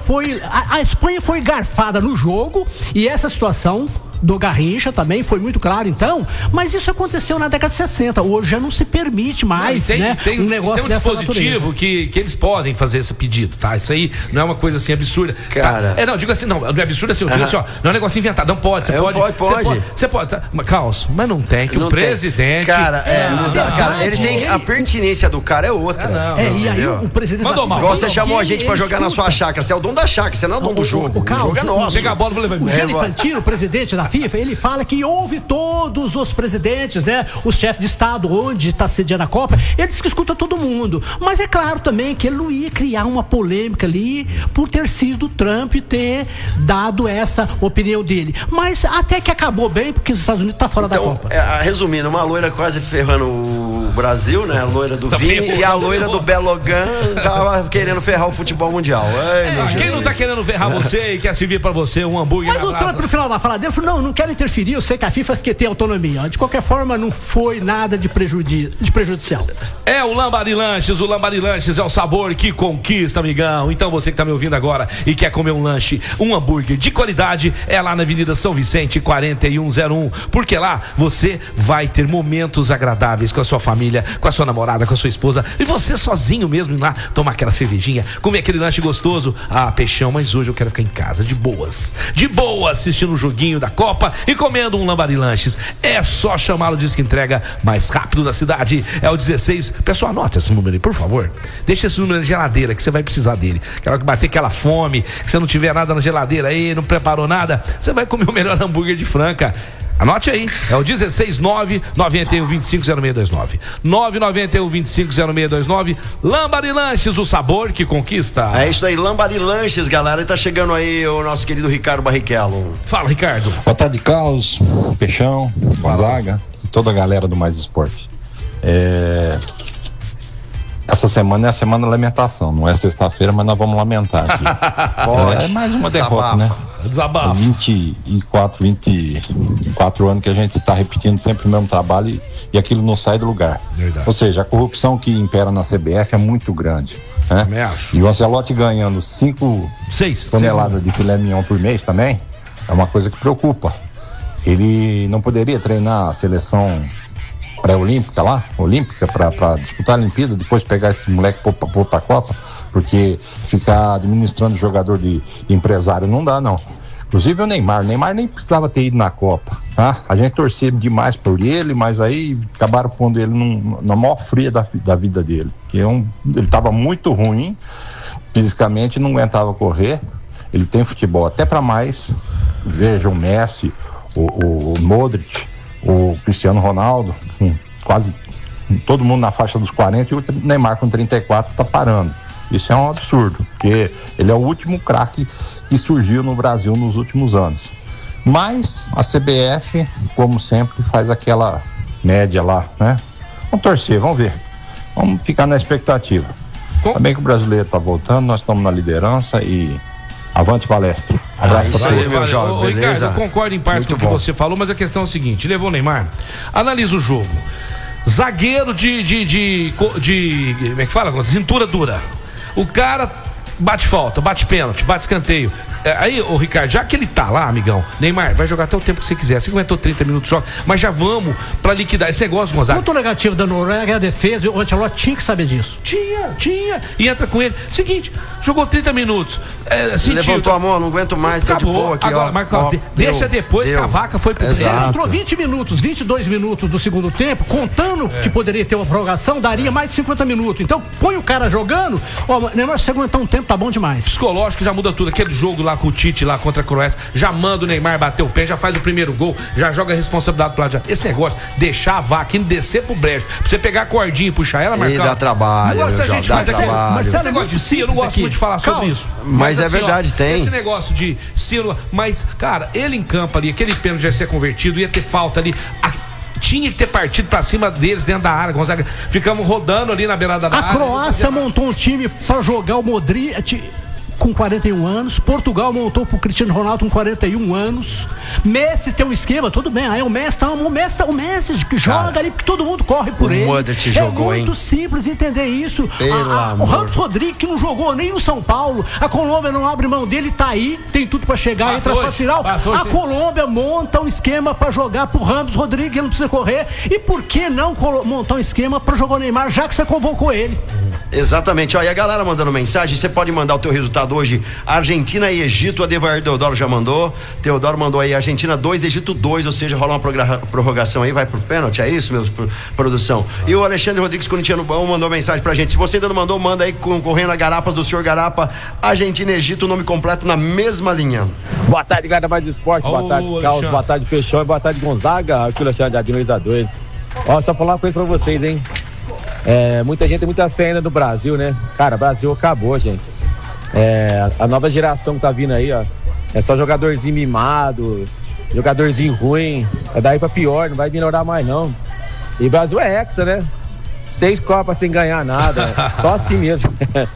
foi garfada no jogo, e essa situação do Garrincha também foi muito claro, então, mas isso aconteceu na década de 60, hoje já não se permite mais, né? Um negócio dessa natureza. Tem um dispositivo que eles podem fazer esse pedido, tá? Isso aí não é uma coisa assim absurda. Cara. Tá? Não, digo assim, não é absurdo assim, eu digo assim, ó, não é um negócio inventado, não pode, você pode, tá? Carlos, mas não tem, que não o presidente... Cara, não dá, cara, ele tem, a pertinência do cara é outra. E aí o presidente... Mandou mal. Você chamou a gente pra jogar na sua chácara, você é o dono da chácara, você não é o dono do jogo, o jogo é nosso. Pega a bola pra levar o Gianni Infantino, o presidente da FIFA, ele fala que houve todos os presidentes, né? Os chefes de estado, onde está sediando a Copa, ele diz que escuta todo mundo. Mas é claro também que ele não ia criar uma polêmica ali por ter sido Trump ter dado essa opinião dele. Mas até que acabou bem, porque os Estados Unidos tá fora da Copa. Resumindo, uma loira quase ferrando o Brasil, né? A loira do Vini e a loira do Belogan tava querendo ferrar o futebol mundial. Quem não tá querendo ferrar você e quer servir pra você um hambúrguer? Mas o Trump, no final da fala dele, falou: não quero interferir, eu sei que a FIFA tem autonomia. De qualquer forma, não foi nada de prejudicial. O Lambari Lanches é o sabor que conquista, amigão. Então você que tá me ouvindo agora e quer comer um lanche, um hambúrguer de qualidade, é lá na Avenida São Vicente 4101, porque lá você vai ter momentos agradáveis com a sua família, com a sua namorada, com a sua esposa, e você sozinho mesmo ir lá tomar aquela cervejinha, comer aquele lanche gostoso. Peixão, mas hoje eu quero ficar em casa de boas, assistindo um joguinho da Copa e comendo um Lambari Lanches. É só chamar o Disque Entrega mais rápido da cidade, é o 16. Pessoal, anota esse número aí, por favor. Deixa esse número na geladeira, que você vai precisar dele. Quero que bater aquela fome, que você não tiver nada na geladeira aí, não preparou nada, você vai comer o melhor hambúrguer de Franca. Anote aí, é o 16991250629. 991250629. Lambari Lanches, o sabor que conquista. É isso aí, Lambari Lanches, galera. E tá chegando aí o nosso querido Ricardo Barrichello. Fala, Ricardo. Boa tarde, Carlos, Peixão, Gonzaga e toda a galera do Mais Esporte. Essa semana é a semana da lamentação, não é sexta-feira, mas nós vamos lamentar aqui. É mais uma derrota, né? Desabafo. 24 anos que a gente está repetindo sempre o mesmo trabalho e aquilo não sai do lugar. Verdade. Ou seja, a corrupção que impera na CBF é muito grande, né? E o Ancelotti ganhando 6 toneladas de filé mignon por mês também é uma coisa que preocupa. Ele não poderia treinar a seleção pré-olímpica lá, olímpica, para disputar a Olimpíada, depois pegar esse moleque pôr pra Copa, porque ficar administrando jogador de empresário não dá, não. Inclusive o Neymar nem precisava ter ido na Copa, tá? A gente torcia demais por ele, mas aí acabaram pondo ele na maior fria da vida dele, que ele estava muito ruim fisicamente, não aguentava correr. Ele tem futebol até para mais. Veja o Messi, o Modric, o Cristiano Ronaldo, quase todo mundo na faixa dos 40 e o Neymar com 34 tá parando. Isso é um absurdo, porque ele é o último craque que surgiu no Brasil nos últimos anos. Mas a CBF, como sempre, faz aquela média lá, né? Vamos torcer, vamos ver. Vamos ficar na expectativa. Também que o brasileiro tá voltando, nós estamos na liderança e avante palestra. Abraço pra você, meu jovem, beleza? Ricardo, eu concordo em parte com o que você falou, mas a questão é o seguinte: levou o Neymar, analisa o jogo. Zagueiro de como é que fala? Cintura dura. O cara bate falta, bate pênalti, bate escanteio. Aí, ô Ricardo, já que ele tá lá, amigão, Neymar, vai jogar até o tempo que você quiser. Você aguentou 30 minutos de jogo, mas já vamos pra liquidar esse negócio, Gonzaga. Ponto negativo da Noruega é a defesa, e o Ancelotti tinha que saber disso. Tinha. E entra com ele. Seguinte, jogou 30 minutos. Levantou a mão, não aguento mais, tá de boa aqui, agora, Marcos, deixa depois que a vaca foi pro treino. Entrou 20 minutos, 22 minutos do segundo tempo, contando que poderia ter uma prorrogação, daria mais 50 minutos. Então, põe o cara jogando, Neymar, se aguentar um tempo, tá bom demais. Psicológico já muda tudo. Aquele jogo lá com o Tite lá contra a Croácia, já manda o Neymar bater o pé, já faz o primeiro gol, já joga a responsabilidade pro lado de lá. Esse negócio, deixar a vaca indo descer pro brejo, pra você pegar a cordinha e puxar ela, Marcão. E dá trabalho, meu Jovem, dá trabalho. Mas esse negócio de si, eu não gosto muito de falar sobre isso. Mas é assim, verdade, tem. Esse negócio de Ciro, mas, cara, ele em campo ali, aquele pênalti já ia ser convertido, ia ter falta ali. Tinha que ter partido pra cima deles dentro da área, Gonzaga. Ficamos rodando ali na beirada da área. A Croácia montou um time pra jogar o Modric com 41 anos, Portugal montou pro Cristiano Ronaldo com 41 anos, Messi tem um esquema, tudo bem, aí o Messi que joga ali porque todo mundo corre por ele. Modric jogou, muito simples entender isso. O Ramos Rodrigues, que não jogou nem no São Paulo, a Colômbia não abre mão dele, tá aí, tem tudo pra chegar, entra pra final. A Colômbia monta um esquema pra jogar pro Ramos Rodrigues, ele não precisa correr. E por que não montar um esquema pra jogar o Neymar, já que você convocou ele? Exatamente, e a galera mandando mensagem, você pode mandar o teu resultado hoje: Argentina e Egito. A Deodoro já mandou, Teodoro mandou aí Argentina 2, Egito 2, ou seja, rola uma prorrogação aí, vai pro pênalti, é isso, meu produção? E o Alexandre Rodrigues, corintiano bom, mandou mensagem pra gente. Se você ainda não mandou, manda aí, concorrendo a Garapas do senhor Garapa. Argentina e Egito, o nome completo na mesma linha. Boa tarde, galera mais esporte, boa tarde, Carlos, boa tarde, Peixão, e boa tarde, Gonzaga, aqui o Alexandre de Administra 2. Só falar uma coisa pra vocês, hein? Muita gente tem muita fé ainda no Brasil, né? Cara, o Brasil acabou, gente. A nova geração que tá vindo aí, ó, é só jogadorzinho mimado, jogadorzinho ruim, é daí pra pior, não vai melhorar mais não. E o Brasil é hexa, né? 6 Copas sem ganhar nada, só assim mesmo.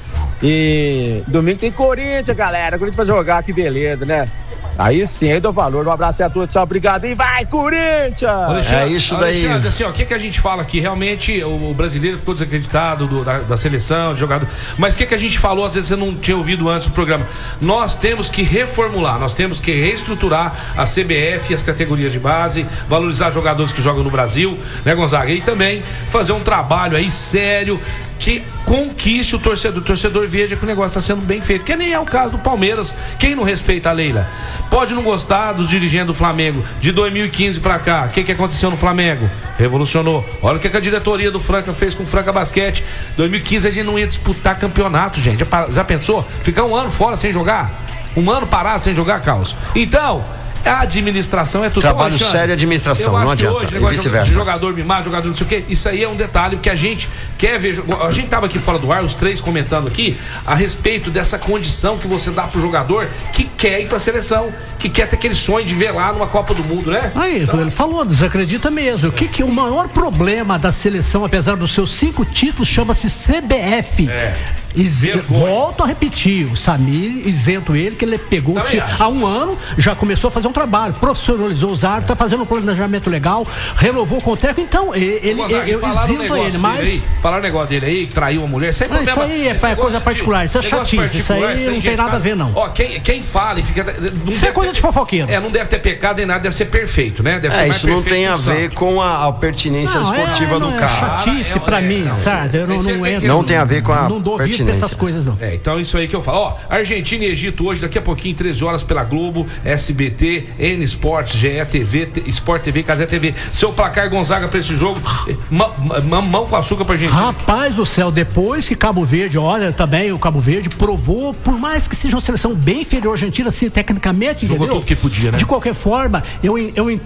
E domingo tem Corinthians, galera, Corinthians vai jogar, que beleza, né? Aí sim, aí dou valor. Um abraço a todos, tchau, obrigado e vai, Corinthians! É isso daí. Alexandre, assim, ó, o que a gente fala aqui? Realmente o brasileiro ficou desacreditado da seleção, de jogador. Mas o que a gente falou, às vezes você não tinha ouvido antes do programa? Nós temos que reformular, nós temos que reestruturar a CBF e as categorias de base, valorizar jogadores que jogam no Brasil, né, Gonzaga? E também fazer um trabalho aí sério que conquiste o torcedor veja que o negócio está sendo bem feito, que nem é o caso do Palmeiras. Quem não respeita a Leila? Pode não gostar dos dirigentes do Flamengo de 2015 para cá. O que aconteceu no Flamengo? Revolucionou. Olha o que a diretoria do Franca fez com o Franca Basquete. 2015 a gente não ia disputar campeonato, gente. Já pensou? Ficar um ano fora sem jogar? Um ano parado sem jogar, Carlos? Então, a administração é tudo. Trabalho sério, administração, não adianta. Hoje, negócio de jogador mimado, jogador não sei o quê, isso aí é um detalhe que a gente quer ver. A gente tava aqui fora do ar, os três comentando aqui a respeito dessa condição que você dá pro jogador que quer ir pra seleção, que quer ter aquele sonho de ver lá numa Copa do Mundo, né? Aí, então, ele falou, desacredita mesmo. O que o maior problema da seleção, apesar dos seus 5 títulos, chama-se CBF. Volto a repetir, o Samir, isento ele, que ele pegou há um ano, já começou a fazer um trabalho, profissionalizou os árbitros, tá fazendo um planejamento legal, renovou o contrato, então eu isento ele, mas... Falaram o negócio dele aí, que traiu uma mulher, isso aí, isso aí é coisa particular, isso é chatice, isso aí não tem nada a ver, não. Ó, quem fala e fica... Isso é coisa de fofoqueiro. Não deve ter pecado nem nada, deve ser perfeito, né? Deve ser isso não tem a ver com a pertinência esportiva do cara. É chatice pra mim, sabe? Eu não entro. Não tem a ver com a pertinência. essas coisas, não. Então isso aí que eu falo. Ó, Argentina e Egito hoje, daqui a pouquinho, 13 horas pela Globo, SBT, N Sports, GE TV, Sport TV, Casé TV. Seu placar, Gonzaga, pra esse jogo, mão com açúcar pra Argentina. Rapaz do céu, depois que Cabo Verde, olha, também o Cabo Verde provou, por mais que seja uma seleção bem inferior à Argentina, assim, tecnicamente, jogou tudo que podia, né? De qualquer forma, eu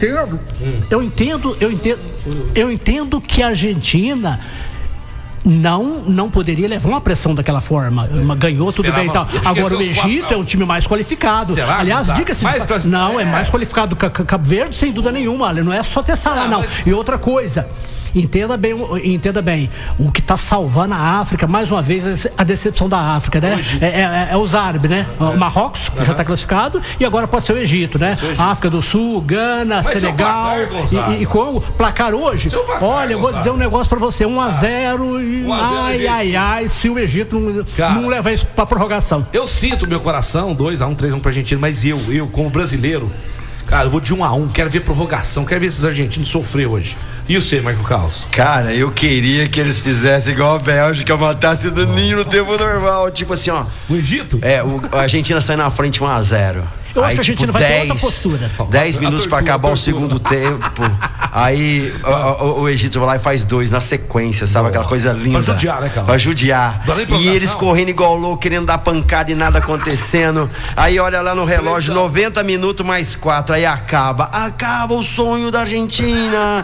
entendo que a Argentina não poderia levar uma pressão daquela forma. Ganhou tudo bem e tal. Agora o Egito é um time mais qualificado. Será? Aliás, diga-se, é mais qualificado que o Cabo Verde, sem dúvida nenhuma. Não é só ter salário, não. E outra coisa, entenda bem, o que está salvando a África, mais uma vez, a decepção da África, né? É os árabes, né? O Marrocos, que já está classificado, e agora pode ser o Egito, né? África do Sul, Gana, Senegal e Congo. Placar hoje, olha, eu vou dizer um negócio para você, 1-0 e ai, se o Egito não levar isso para prorrogação. Eu sinto meu coração, 2-1, 3-1 para Argentina, mas eu como brasileiro, cara, eu vou de 1-1, quero ver prorrogação, quero ver esses argentinos sofrer hoje. E você, Marco Carlos? Cara, eu queria que eles fizessem igual a Bélgica, matasse do ninho no tempo normal. Tipo assim, ó. O Egito? A Argentina sai na frente 1-0. Eu acho que a Argentina vai ter outra postura. 10 minutos pra acabar o segundo tempo. Aí o Egito vai lá e faz 2 na sequência, sabe? Aquela coisa linda. Pra judiar, né, cara? Pra judiar. E eles correndo igual louco, querendo dar pancada e nada acontecendo. Aí olha lá no relógio, 90 minutos mais 4. Aí acaba o sonho da Argentina.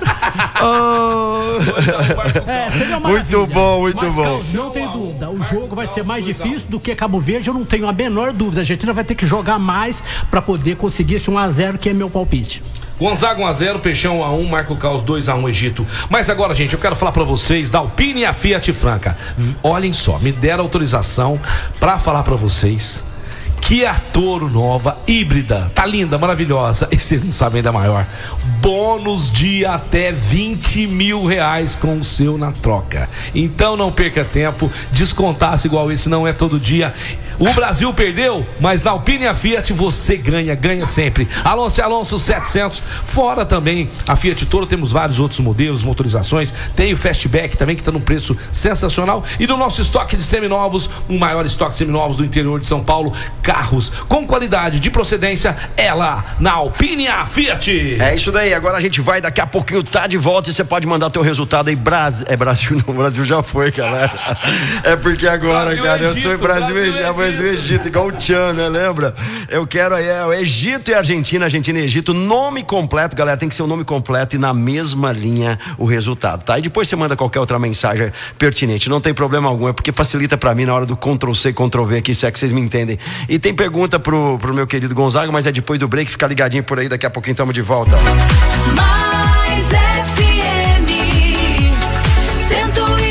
Seria muito bom, muito bom. Carlos, não tem dúvida, o jogo vai ser mais difícil do que Cabo Verde, eu não tenho a menor dúvida. A Argentina vai ter que jogar mais para poder conseguir esse 1-0, que é meu palpite. Gonzaga 1-0, Peixão 1-1, Marco Caos 2-1 Egito. Mas agora, gente, eu quero falar pra vocês da Alpine e a Fiat Franca. Olhem só, me deram autorização pra falar pra vocês que a Toro nova, híbrida, tá linda, maravilhosa. E vocês não sabem ainda maior. Bônus de até R$20 mil com o seu na troca. Então não perca tempo, descontasse igual esse não é todo dia. O Brasil perdeu, mas na Alpine e a Fiat você ganha sempre. Alonso 700, fora também a Fiat Toro, temos vários outros modelos, motorizações, tem o Fastback também que está num preço sensacional, e no nosso estoque de seminovos, o maior estoque de seminovos do interior de São Paulo, carros com qualidade de procedência, é lá na Alpine e a Fiat. É isso daí, agora a gente vai, daqui a pouquinho tá de volta e você pode mandar teu resultado aí, Brasil não, o Brasil já foi, galera. É porque agora, Brasil, cara, Egito, eu sou Brasil e Egito, igual o Tchan, né? Lembra? Eu quero o Egito e Argentina e Egito, nome completo, galera, tem que ser o nome completo e na mesma linha o resultado, tá? E depois você manda qualquer outra mensagem pertinente, não tem problema algum, é porque facilita pra mim na hora do Ctrl-C, Ctrl-V aqui, se é que vocês me entendem. E tem pergunta pro meu querido Gonzaga, mas é depois do break, fica ligadinho por aí, daqui a pouquinho estamos de volta. Mais FM 101,3.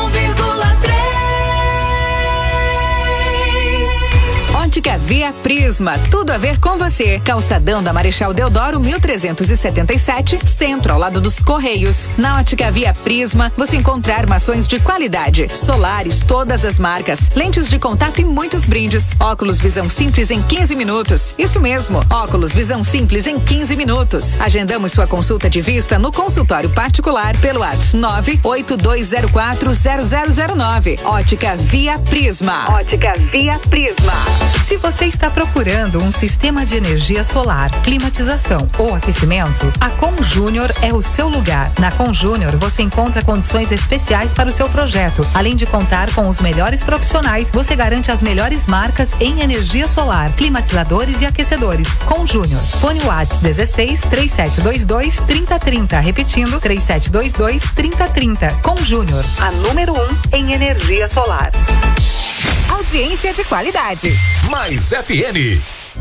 Ótica Via Prisma, tudo a ver com você. Calçadão da Marechal Deodoro 1377, centro ao lado dos Correios. Na Ótica Via Prisma, você encontra armações de qualidade, solares, todas as marcas, lentes de contato e muitos brindes. Óculos Visão Simples em 15 minutos. Isso mesmo, óculos Visão Simples em 15 minutos. Agendamos sua consulta de vista no consultório particular pelo WhatsApp 982040009. Ótica Via Prisma. Ótica Via Prisma. Se você está procurando um sistema de energia solar, climatização ou aquecimento, a Conjúnior é o seu lugar. Na Conjúnior você encontra condições especiais para o seu projeto. Além de contar com os melhores profissionais, você garante as melhores marcas em energia solar, climatizadores e aquecedores. Conjúnior. Fone WhatsApp 16 3722 3030. Repetindo, 3722 3030. Conjúnior, a número 1 em energia solar. Audiência de qualidade. Mais FM.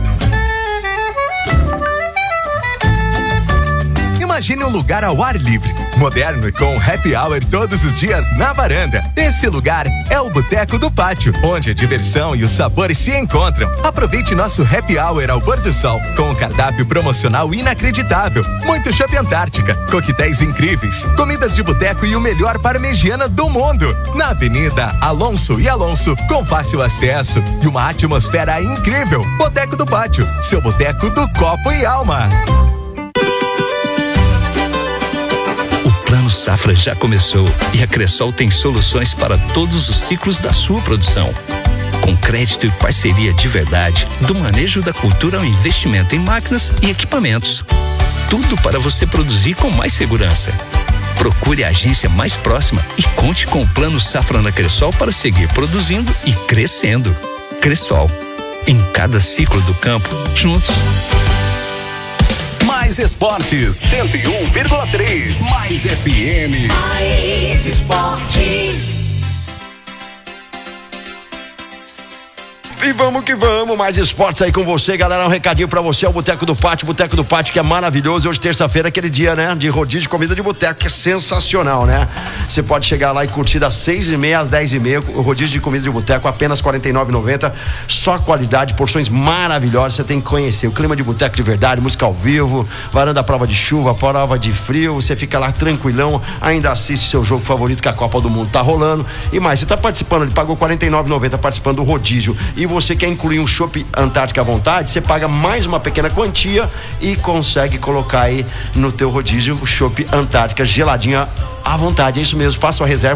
Imagine um lugar ao ar livre, moderno e com happy hour todos os dias na varanda. Esse lugar é o Boteco do Pátio, onde a diversão e os sabores se encontram. Aproveite nosso happy hour ao pôr do sol, com um cardápio promocional inacreditável, muito chopp Antártica, coquetéis incríveis, comidas de boteco e o melhor parmegiana do mundo. Na Avenida Alonso e Alonso, com fácil acesso e uma atmosfera incrível. Boteco do Pátio, seu boteco do copo e alma. Plano Safra já começou e a Cressol tem soluções para todos os ciclos da sua produção. Com crédito e parceria de verdade, do manejo da cultura ao investimento em máquinas e equipamentos. Tudo para você produzir com mais segurança. Procure a agência mais próxima e conte com o Plano Safra na Cressol para seguir produzindo e crescendo. Cressol, em cada ciclo do campo, juntos. Mais Esportes, 101,3. Mais FM. Mais Esportes. E vamos que vamos, mais esportes aí com você, galera. Um recadinho pra você, é o Boteco do Pátio que é maravilhoso. Hoje, terça-feira, aquele dia, né? De rodízio de comida de boteco, que é sensacional, né? Você pode chegar lá e curtir das 6h30 às 10h30, o rodízio de comida de boteco, apenas R$ 49,90. Só qualidade, porções maravilhosas. Você tem que conhecer o clima de boteco de verdade, música ao vivo, varanda à prova de chuva, prova de frio. Você fica lá tranquilão, ainda assiste seu jogo favorito, que a Copa do Mundo tá rolando. E mais, você tá participando, ele pagou R$ 49,90 participando do rodízio. E você quer incluir um chopp Antártica à vontade, você paga mais uma pequena quantia e consegue colocar aí no teu rodízio o chopp Antártica geladinha à vontade. É isso mesmo, faça a reserva,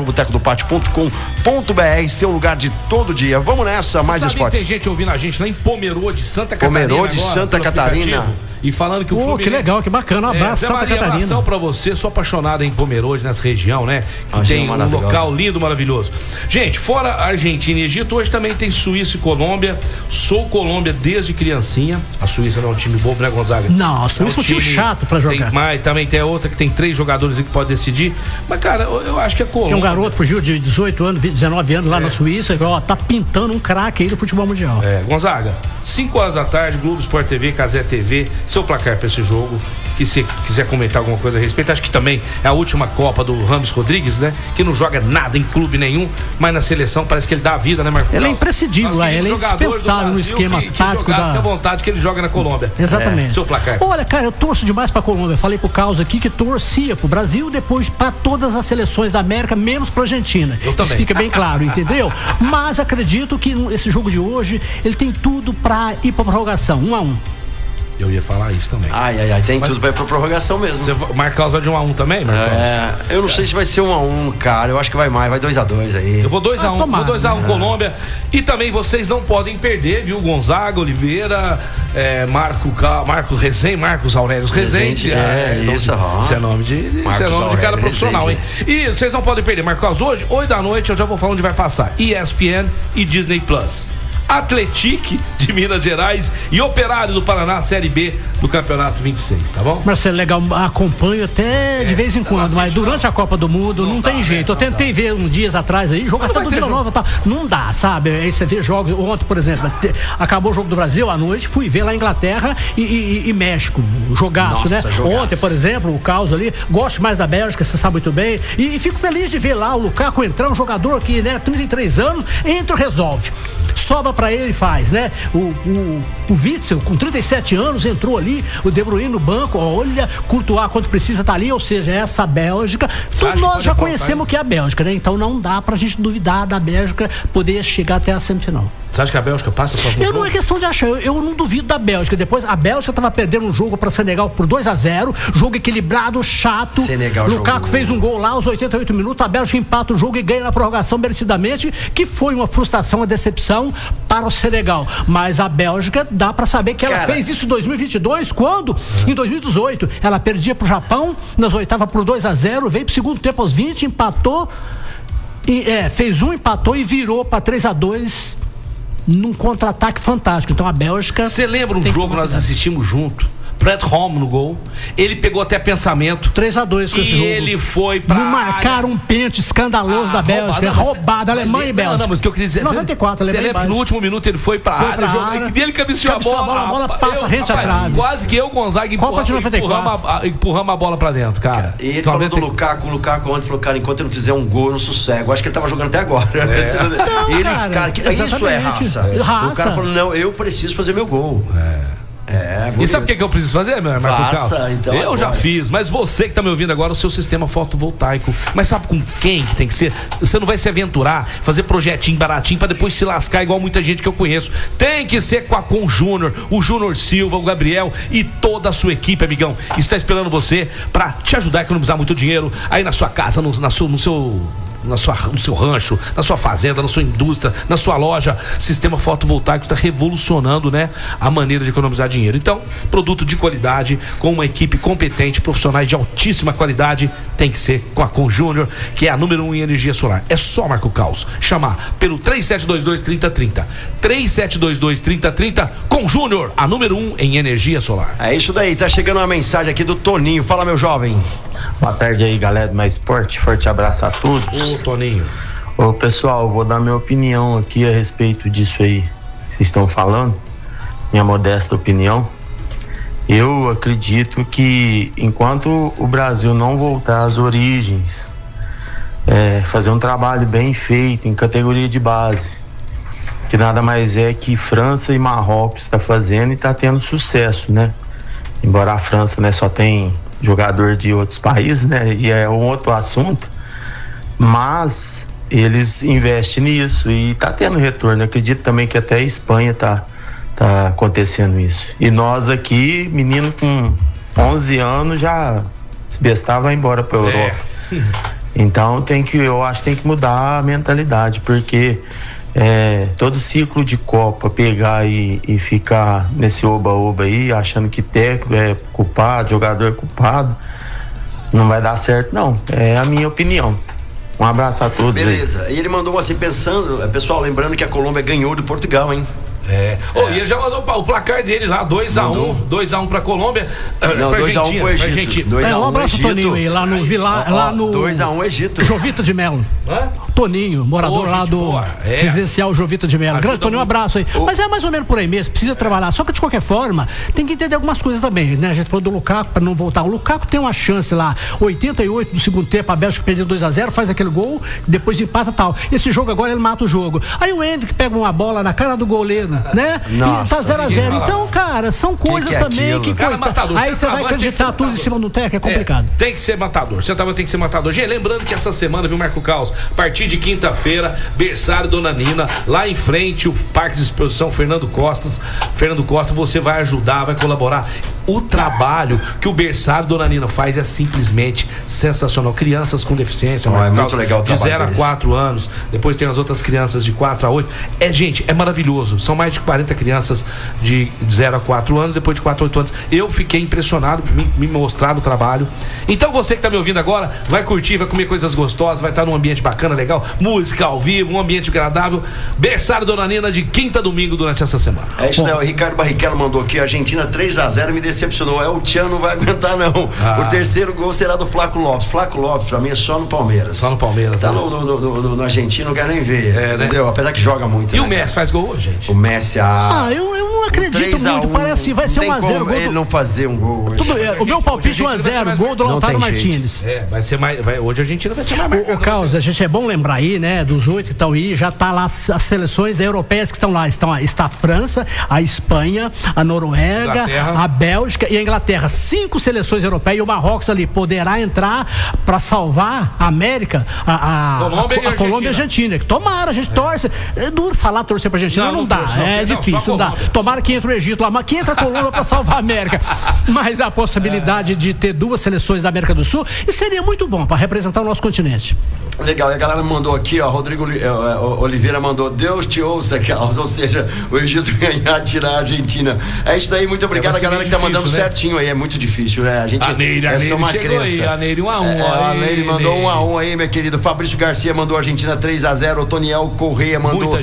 botecodopátio.com.br, seu lugar de todo dia. Vamos nessa, mais esportes. Tem gente ouvindo a gente lá em Pomerode, Santa Catarina. Pomerode, Santa Catarina. E falando que o Fluminense... que legal, que bacana, um abraço, Santa Catarina. Um abração pra você, sou apaixonado em Pomerode, nessa região, né? Que tem um local lindo, maravilhoso. Gente, fora Argentina e Egito, hoje também tem Suíça e Colômbia. Sou Colômbia desde criancinha. A Suíça não é um time bobo, né, Gonzaga? Não, a Suíça é um time chato pra jogar. Mas também tem outra que tem 3 jogadores que pode decidir. Mas, cara, eu acho que é Colômbia. Tem um garoto fugiu de 18 anos, 19 anos lá na Suíça, ó, tá pintando um craque aí do futebol mundial. Gonzaga, 5 horas da tarde, Globo Sport TV, Cazé TV, seu placar pra esse jogo, que se quiser comentar alguma coisa a respeito. Acho que também é a última Copa do Rames Rodrigues, né? Que não joga nada em clube nenhum, mas na seleção parece que ele dá a vida, né, Marcos? Ele é imprescindível lá, ele é indispensável no esquema tático da... à vontade que ele joga na Colômbia. Exatamente. Seu placar. Olha, cara, eu torço demais pra Colômbia. Falei pro Caos aqui que torcia pro Brasil, depois pra todas as seleções da América, menos pra Argentina. Eu também. Isso fica bem claro, entendeu? Mas acredito que esse jogo de hoje, ele tem tudo pra ir pra prorrogação, 1-1. Eu ia falar isso também. Tem tudo pra ir pra prorrogação mesmo. Você marcar vai de 1-1 também, Marcos? Eu não sei se vai ser 1-1, cara. Eu acho que vai mais, vai 2-2 aí. Eu vou 2-1, vou 2-1 Colômbia. E também vocês não podem perder, viu? Gonzaga, Oliveira, Marcos Rezende, Marcos Aurélio Rezende. Isso é nome de cara profissional, hein? E vocês não podem perder, Marcos, hoje, 8 da noite, eu já vou falar onde vai passar. ESPN e Disney Plus. Atlético de Minas Gerais e Operário do Paraná, Série B do Campeonato 26, tá bom? Marcelo, legal, acompanho até de vez em quando, mas durante a Copa do Mundo não tem jeito. Eu tentei ver uns dias atrás aí, jogo até do Vila Nova, tá? Não dá, sabe? Aí você vê jogos, ontem, por exemplo, acabou o jogo do Brasil à noite, fui ver lá Inglaterra e México, jogaço, né? Jogaço. Ontem, por exemplo, o Caos ali, gosto mais da Bélgica, você sabe muito bem, e fico feliz de ver lá o Lukaku entrar, um jogador que, né, 33 anos, entra e resolve. Sobra pra ele e faz, né? O Witzel, com 37 anos, entrou ali, o De Bruyne no banco, olha, Courtois quando precisa tá ali, ou seja, essa Bélgica, todos nós já conhecemos o que é a Bélgica, né? Então não dá pra gente duvidar da Bélgica poder chegar até a semifinal. Você acha que a Bélgica passa? Não é questão de achar, eu não duvido da Bélgica. Depois a Bélgica estava perdendo um jogo para Senegal por 2-0, jogo equilibrado, chato. Senegal Lukaku fez um gol lá aos 88 minutos, a Bélgica empata o jogo e ganha na prorrogação merecidamente, que foi uma frustração, uma decepção para o Senegal. Mas a Bélgica dá para saber que ela fez isso em 2022, quando em 2018 ela perdia pro Japão nas oitavas por 2-0, veio pro segundo tempo aos 20, empatou, fez empatou e virou para 3-2. Num contra-ataque fantástico. Então a Bélgica... Você lembra um jogo que nós assistimos junto? Brett Holm no gol. Ele pegou até pensamento. 3-2 com esse jogo. E ele foi pra... Não marcaram um pênalti escandaloso da Bélgica. Roubada, Alemanha e Bélgica. Não, mas o que eu queria dizer... 94, Alemanha. Você lembra que no último minuto ele foi pra área, e ele cabeceou a bola passa rente atrás. Quase que eu, Gonzaga, empurramos a bola pra dentro, cara. E ele falou do Lukaku. O Lukaku ontem falou, cara, enquanto eu não fizer um gol, eu não sossego. Acho que ele tava jogando até agora. Isso é raça. O cara falou, não, eu preciso fazer meu gol. E sabe o que eu preciso fazer, meu Marco Carlos? Então eu agora já fiz, mas você que tá me ouvindo agora, o seu sistema fotovoltaico. Mas sabe com quem que tem que ser? Você não vai se aventurar, fazer projetinho baratinho pra depois se lascar igual muita gente que eu conheço. Tem que ser com a Com Júnior, o Júnior Silva, o Gabriel e toda a sua equipe, amigão. Está esperando você pra te ajudar a economizar muito dinheiro aí na sua casa, no seu rancho, na sua fazenda, na sua indústria, na sua loja. Sistema fotovoltaico está revolucionando, né, a maneira de economizar dinheiro. Então, produto de qualidade, com uma equipe competente, profissionais de altíssima qualidade, tem que ser com a Com Júnior, que é a número 1 em energia solar. É só, Marco Caos, chamar pelo 3722-3030. 3722-3030, Com Júnior, a número 1 em energia solar. É isso daí, tá chegando uma mensagem aqui do Toninho. Fala, meu jovem. Boa tarde aí, galera do Mais Esporte. Forte abraço a todos. Ô, Toninho. Ô, pessoal, vou dar minha opinião aqui a respeito disso aí que vocês estão falando. Minha modesta opinião. Eu acredito que enquanto o Brasil não voltar às origens, fazer um trabalho bem feito em categoria de base, que nada mais é que França e Marrocos está fazendo e está tendo sucesso, né? Embora a França, né, só tem jogador de outros países, né? E é um outro assunto, mas eles investem nisso e tá tendo retorno. Eu acredito também que até a Espanha tá acontecendo isso. E nós aqui, menino com 11 anos, já se bestar, vai embora pra Europa. Então eu acho que tem que mudar a mentalidade, porque todo ciclo de Copa pegar e ficar nesse oba-oba aí, achando que técnico é culpado, jogador é culpado, não vai dar certo, não. É a minha opinião. Um abraço a todos. Beleza. Aí. E ele mandou assim, pensando, pessoal, lembrando que a Colômbia ganhou do Portugal, hein? E ele já mandou o placar dele lá, 2-1 pra Colômbia. Não, 2-1 pro Egito. Um abraço, Toninho aí, lá no 2-1 Egito. Jovita de Melo. Toninho, morador lá do residencial Jovita de Melo. Grande Toninho, um abraço aí. Mas é mais ou menos por aí mesmo, precisa trabalhar. Só que de qualquer forma, tem que entender algumas coisas também, né? A gente falou do Lukaku, pra não voltar. O Lukaku tem uma chance lá, 88 do segundo tempo, a Bélgica perdeu 2-0, faz aquele gol, depois empata e tal. Esse jogo agora ele mata o jogo. Aí o Endrick pega uma bola na cara do goleiro, né? Nossa, e tá 0-0. Então, cara, são coisas também que cara, matador, aí você vai acreditar tudo em cima do técnico, é complicado. Tem que ser matador. Tem que ser matador. Gente, lembrando que essa semana, viu, Marco Caos? A partir de quinta-feira, berçário Dona Nina, lá em frente, o Parque de Exposição Fernando Costa, você vai ajudar, vai colaborar. O trabalho que o berçário Dona Nina faz é simplesmente sensacional. Crianças com deficiência, é muito legal o de trabalho 0 a 4 anos, depois tem as outras crianças de 4 a 8. Gente, é maravilhoso. São mais de 40 crianças de 0 a 4 anos, depois de 4 a 8 anos. Eu fiquei impressionado, me mostraram o trabalho. Então você que tá me ouvindo agora, vai curtir, vai comer coisas gostosas, vai estar num ambiente bacana, legal, música ao vivo, um ambiente agradável. Berçário Dona Nina de quinta a domingo durante essa semana. É isso, né? O Ricardo Barrichello mandou aqui, Argentina 3-0, me decepcionou. O Tchan não vai aguentar, não. O terceiro gol será do Flaco Lopes. Flaco Lopes, pra mim, é só no Palmeiras. Só no Palmeiras. Tá no Argentina, não quero nem ver. Entendeu? Apesar que joga muito. E o Messi faz gol hoje, gente? O Messi, eu não acredito muito. Parece que vai ser 1-0. Ele não fazer um gol hoje. O meu palpite 1-0, gol do Lautaro Martínez. Vai ser mais. Hoje a Argentina vai ser mais. O Caos, a gente é bom lembrar aí, né? Dos 8 que estão aí, já tá lá as seleções europeias que estão lá. Está a França, a Espanha, a Noruega, a Bélgica e a Inglaterra. 5 seleções europeias e o Marrocos ali poderá entrar para salvar a América, a Colômbia e a Argentina. Tomara, a gente torce. É duro falar torcer pra Argentina, não dá. Difícil, não dá. Tomara que entre o Egito lá, mas que entra a Colômbia para salvar a América. Mas a possibilidade de ter 2 seleções da América do Sul, isso seria muito bom para representar o nosso continente. Legal, e a galera mandou aqui, Rodrigo Oliveira mandou, Deus te ouça, Carlos, ou seja, o Egito ganhar, tirar a Argentina. É isso daí, muito obrigado a galera que tá mandando certinho aí, é muito difícil, né? A gente é só uma crença. A Neire 1-1. A Neire mandou 1-1 aí, meu querido. Fabrício Garcia mandou Argentina 3-0, o Toniel Correia mandou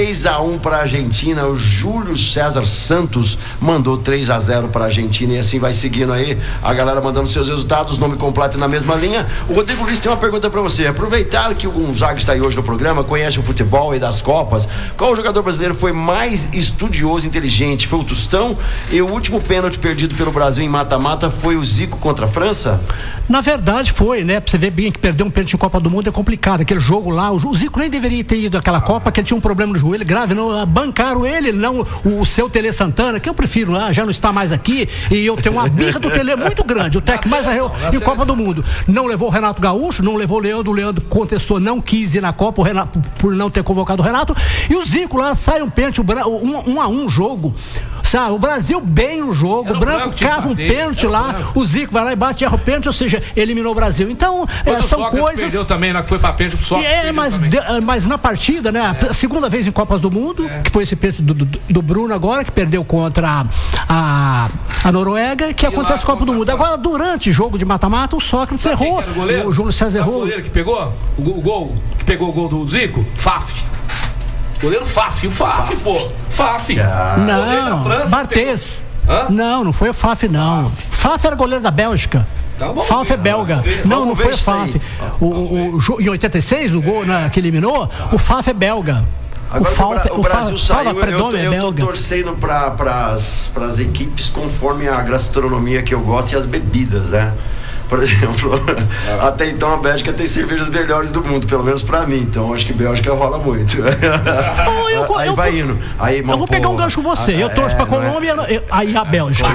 3-1 pra Argentina, o Júlio César Santos mandou 3-0 pra Argentina, e assim vai seguindo aí, a galera mandando seus resultados, nome completo na mesma linha. O Rodrigo Luiz tem uma pergunta pra você. Aproveitar que o Gonzaga está aí hoje no programa, conhece o futebol e das Copas, qual jogador brasileiro foi mais estudioso e inteligente? Foi o Tostão? E o último pênalti perdido perdido pelo Brasil em mata-mata foi o Zico contra a França? Na verdade foi, né? Pra você ver bem que perder um pênalti em Copa do Mundo é complicado. Aquele jogo lá, o Zico nem deveria ter ido àquela Copa, que ele tinha um problema no joelho grave, não bancaram ele, não o seu Tele Santana, que eu prefiro, já não está mais aqui, e eu tenho uma birra do Tele muito grande, o técnico mais arreu em Copa do Mundo. Não levou o Renato Gaúcho, não levou o Leandro contestou, não quis ir na Copa, o Renato, por não ter convocado o Renato, e o Zico lá sai um pênalti, 1-1 jogo. Sabe, o Brasil bem no jogo, o Branco cava um pênalti lá, o Zico vai lá e bate, erra o pênalti, ou seja, eliminou o Brasil. Então, são coisas. Perdeu também, que foi pra pênalti pro Sócrates. Mas na partida, né? A segunda vez em Copas do Mundo, que foi esse pênalti do Bruno agora, que perdeu contra a Noruega, que acontece Copa do Mundo. Agora, durante o jogo de mata-mata, o Sócrates errou. O Júlio César errou. O goleiro que pegou o gol do Zico? Faf. Goleiro Faf, o Faf, pô. Faf. Não, Barthez. Não foi o Faf, não. Faf era goleiro da Bélgica. Faf é belga. Não foi o Faf. Em 86, o gol que eliminou, o Faf é belga. Agora o Brasil saiu, eu tô torcendo para as equipes conforme a gastronomia que eu gosto e as bebidas, né? Por exemplo, até então a Bélgica tem cervejas melhores do mundo, pelo menos pra mim. Então acho que Bélgica rola muito. Aí vai indo. Aí, eu vou pegar um gancho com você. Eu torço pra Colômbia, aí a Bélgica.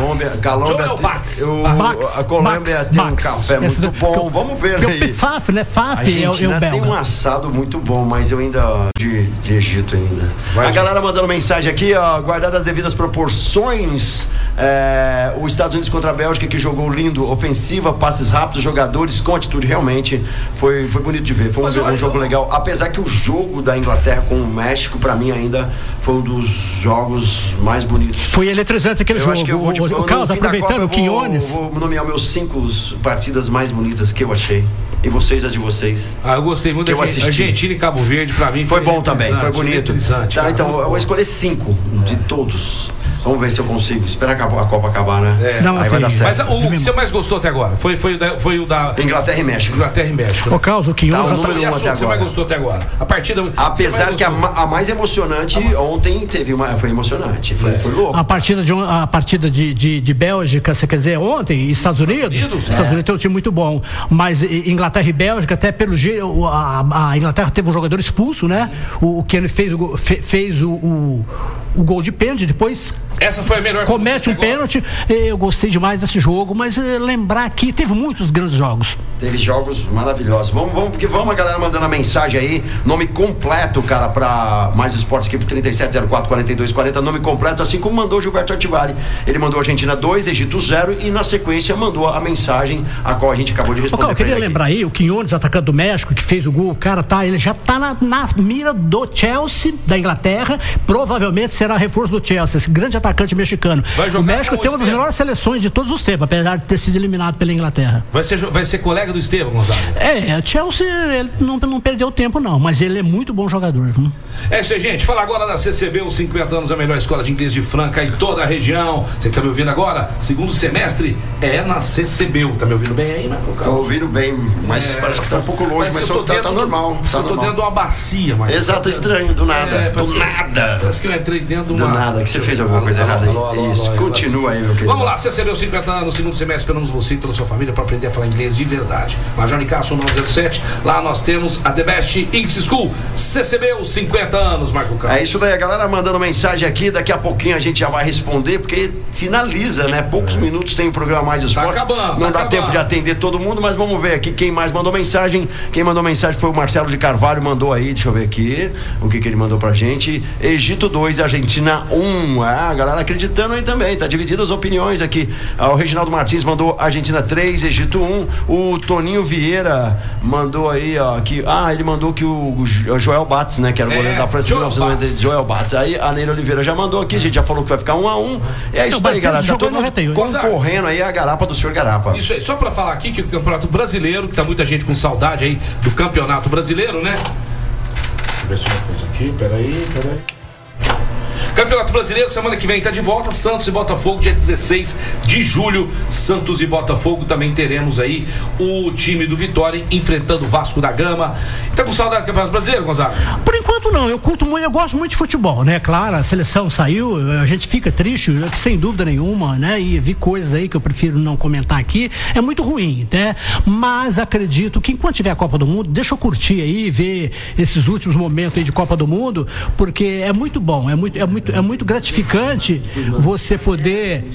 A Colômbia tem um café muito bom. Vamos ver aí. Faf, né? Faf é o belga. Tem um assado muito bom, mas eu ainda de Egito ainda. A galera mandando mensagem aqui, ó, guardadas as devidas proporções. Os Estados Unidos contra a Bélgica, que jogou lindo, ofensiva, passes rápidos, jogadores com atitude, realmente foi bonito de ver, foi um jogo legal, apesar que o jogo da Inglaterra com o México, pra mim ainda foi um dos jogos mais bonitos. Foi eletrizante aquele jogo. Acho que o Carlos, aproveitando o Quinones, vou nomear meus 5 partidas mais bonitas que eu achei. E vocês, as de vocês? Eu gostei muito da Argentina e Cabo Verde, pra mim foi bom também, foi bonito. Tá, então eu vou escolher 5 de todos. Vamos ver se eu consigo. Esperar a Copa acabar, né? Aí vai dar certo. Mas o que você mais gostou até agora? Foi o da Inglaterra e México. O Carlos, o Quinones. Tá o número 1 até agora. Você mais gostou até agora? A partida. Apesar que a mais emocionante ontem foi emocionante. Foi louco. A partida de Bélgica, você quer dizer, ontem, Estados Unidos? Estados Unidos tem um time muito bom. Mas Inglaterra e Bélgica, até pelo jeito, a Inglaterra teve um jogador expulso, né? O Kenny fez o gol de pênalti, depois essa foi a melhor. Comete um pênalti. Eu gostei demais desse jogo, mas lembrar que teve muitos grandes jogos. Teve jogos maravilhosos. Vamos a galera mandando a mensagem aí. Nome completo, cara, pra Mais Esportes, equipe 3704-4240. Nome completo, assim como mandou Gilberto Ativari. Ele mandou Argentina 2, Egito 0 e na sequência mandou a mensagem a qual a gente acabou de responder. Eu queria lembrar aí, o Quinones, atacante do México, que fez o gol, o cara ele já tá na mira do Chelsea, da Inglaterra. Provavelmente será reforço do Chelsea, esse grande atacante mexicano. O México tem uma das melhores seleções de todos os tempos, apesar de ter sido eliminado pela Inglaterra. Vai ser colega do Estevam, Gonzaga? O Chelsea ele não perdeu tempo não, mas ele é muito bom jogador. É isso aí, gente. Fala agora da CCB, os 50 anos, a melhor escola de inglês de Franca e toda a região. Você que tá me ouvindo agora? Segundo semestre é na CCB. Tá me ouvindo bem aí, mano? Tô ouvindo bem, mas parece que tá um pouco longe, mas tá normal. Eu tô dentro de uma bacia, mas. Exato, estranho, do nada. Parece que eu entrei dentro de uma. Do nada, que você fez alguma coisa errada aí. Isso, continua aí, meu querido. Vamos lá, CCB, os 50 anos, segundo semestre, esperamos você e toda a sua família para aprender a falar inglês de verdade. Major Nicasso 907, lá nós temos a The Best English School, CCB, os 50 anos, Marco Carlos. É isso daí, a galera mandando mensagem aqui, daqui a pouquinho a gente já vai responder, porque finaliza, né? Poucos minutos tem o programa Mais Esportes. Não dá tempo de atender todo mundo, mas vamos ver aqui quem mais mandou mensagem. Quem mandou mensagem foi o Marcelo de Carvalho, mandou aí, deixa eu ver aqui, o que ele mandou pra gente. Egito 2, Argentina 1. A galera acreditando aí também, tá divididas as opiniões aqui. O Reginaldo Martins mandou Argentina 3, Egito 1. O Toninho Vieira mandou aí, ó, que ele mandou que o Joel Bates, né, que era o goleiro da França em 1990, Joel Bates. Aí a Neira Oliveira já mandou aqui, a gente já falou que vai ficar 1-1. É isso daí, galera. Tá todo mundo concorrendo aí a garapa do senhor Garapa. Isso aí, só pra falar aqui que o Campeonato Brasileiro, que tá muita gente com saudade aí do Campeonato Brasileiro, né? Deixa eu ver se uma coisa aqui, peraí. Campeonato Brasileiro, semana que vem tá de volta, Santos e Botafogo, dia 16 de julho, Santos e Botafogo. Também teremos aí o time do Vitória enfrentando o Vasco da Gama. Tá com saudade do Campeonato Brasileiro, Gonzaga? Por enquanto não, eu curto muito, eu gosto muito de futebol, né? Claro, a seleção saiu, a gente fica triste, sem dúvida nenhuma, né? E vi coisas aí que eu prefiro não comentar aqui, é muito ruim, né? Mas acredito que enquanto tiver a Copa do Mundo, deixa eu curtir aí, ver esses últimos momentos aí de Copa do Mundo, porque é muito bom, é muito gratificante você poder...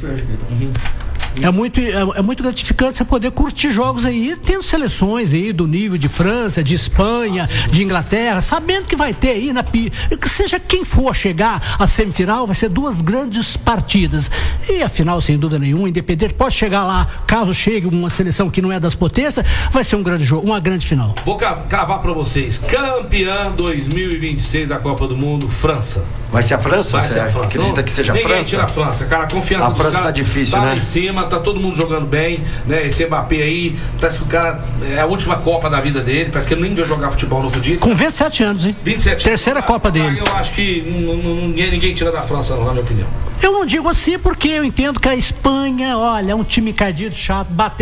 É muito gratificante você poder curtir jogos aí, tendo seleções aí do nível de França, de Espanha, de Inglaterra, sabendo que vai ter aí, que seja quem for chegar à semifinal, vai ser 2 grandes partidas. E a final, sem dúvida nenhuma, independente, pode chegar lá, caso chegue uma seleção que não é das potências, vai ser um grande jogo, uma grande final. Vou cravar pra vocês, campeã 2026 da Copa do Mundo, França. Vai ser a França? Vai ser a França. Acredita que seja a França? Ninguém tira a França, cara, a confiança a dos França caras tá difícil, tá né? Lá em cima, tá todo mundo jogando bem, né? Esse Mbappé aí, parece que o cara é a última Copa da vida dele, parece que ele nem veio jogar futebol no outro dia. Com 27 anos, hein? 27 Terceira Copa dele. Eu acho que ninguém tira da França, não, na minha opinião. Eu não digo assim porque eu entendo que a Espanha, olha, é um time encardido, chato, bater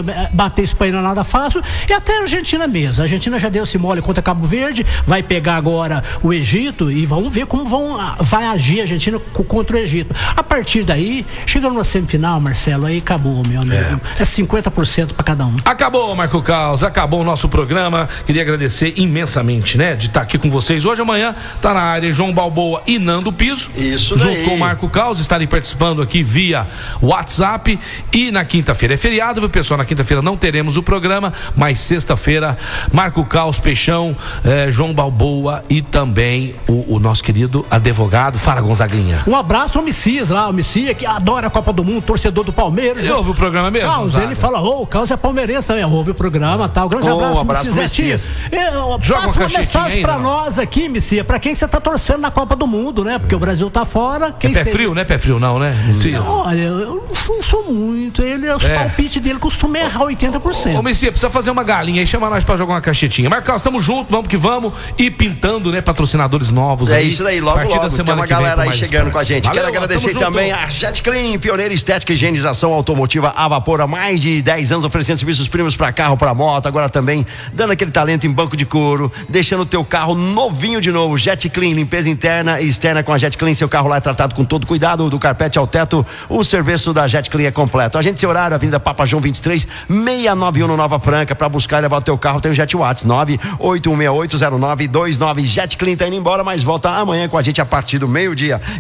a Espanha não é nada fácil, e até a Argentina mesmo. A Argentina já deu esse mole contra Cabo Verde, vai pegar agora o Egito e vamos ver como vai agir a Argentina contra o Egito. A partir daí, chegando na semifinal, Marcelo, aí acabou, meu amigo. É 50% para cada um. Acabou, Marco Caos, acabou o nosso programa. Queria agradecer imensamente, né, de estar aqui com vocês hoje. Amanhã tá na área João Balboa e Nando Piso. Isso junto daí. com o Marco Caos, estarem participando aqui via WhatsApp. E na quinta-feira é feriado, viu, pessoal? Na quinta-feira não teremos o programa, mas sexta-feira, Marco Caos, Peixão, João Balboa e também o nosso querido advogado. Fala, Gonzaguinha. Um abraço ao Messias lá, o Messias que adora a Copa do Mundo, torcedor do Palmeiras. Ele ouve o programa mesmo? Caos, ele fala, o Caos é palmeirense também, ouve o programa, tá? Um grande abraço, Messias. Joga passa uma mensagem aí, pra nós aqui, Messias, pra quem que você tá torcendo na Copa do Mundo, né? Porque o Brasil tá fora. Quem pé frio, né? Pé frio não, né? Messias? Olha, eu não sou muito. Os palpites dele costumam errar 80%. Ô, Messias, precisa fazer uma galinha aí, chama nós pra jogar uma caixetinha. Marcos, tamo junto, vamos que vamos. E pintando, né? Patrocinadores novos. É isso daí, logo tem uma galera aí chegando com a gente. Valeu, quero agradecer também a Jet Clean, pioneira estética e higienização automotiva a vapor há mais de 10 anos, oferecendo serviços primos para carro, para moto, agora também dando aquele talento em banco de couro, deixando o teu carro novinho de novo. Jet Clean, limpeza interna e externa com a Jet Clean. Seu carro lá é tratado com todo cuidado, do carpete ao teto. O serviço da Jet Clean é completo. A gente, seu horário, Avenida Papa João 23, 691 no Nova Franca. Para buscar e levar o teu carro, tem o Jet Watts 981680929. Jet Clean tá indo embora, mas volta amanhã com a gente a partir do meio-dia.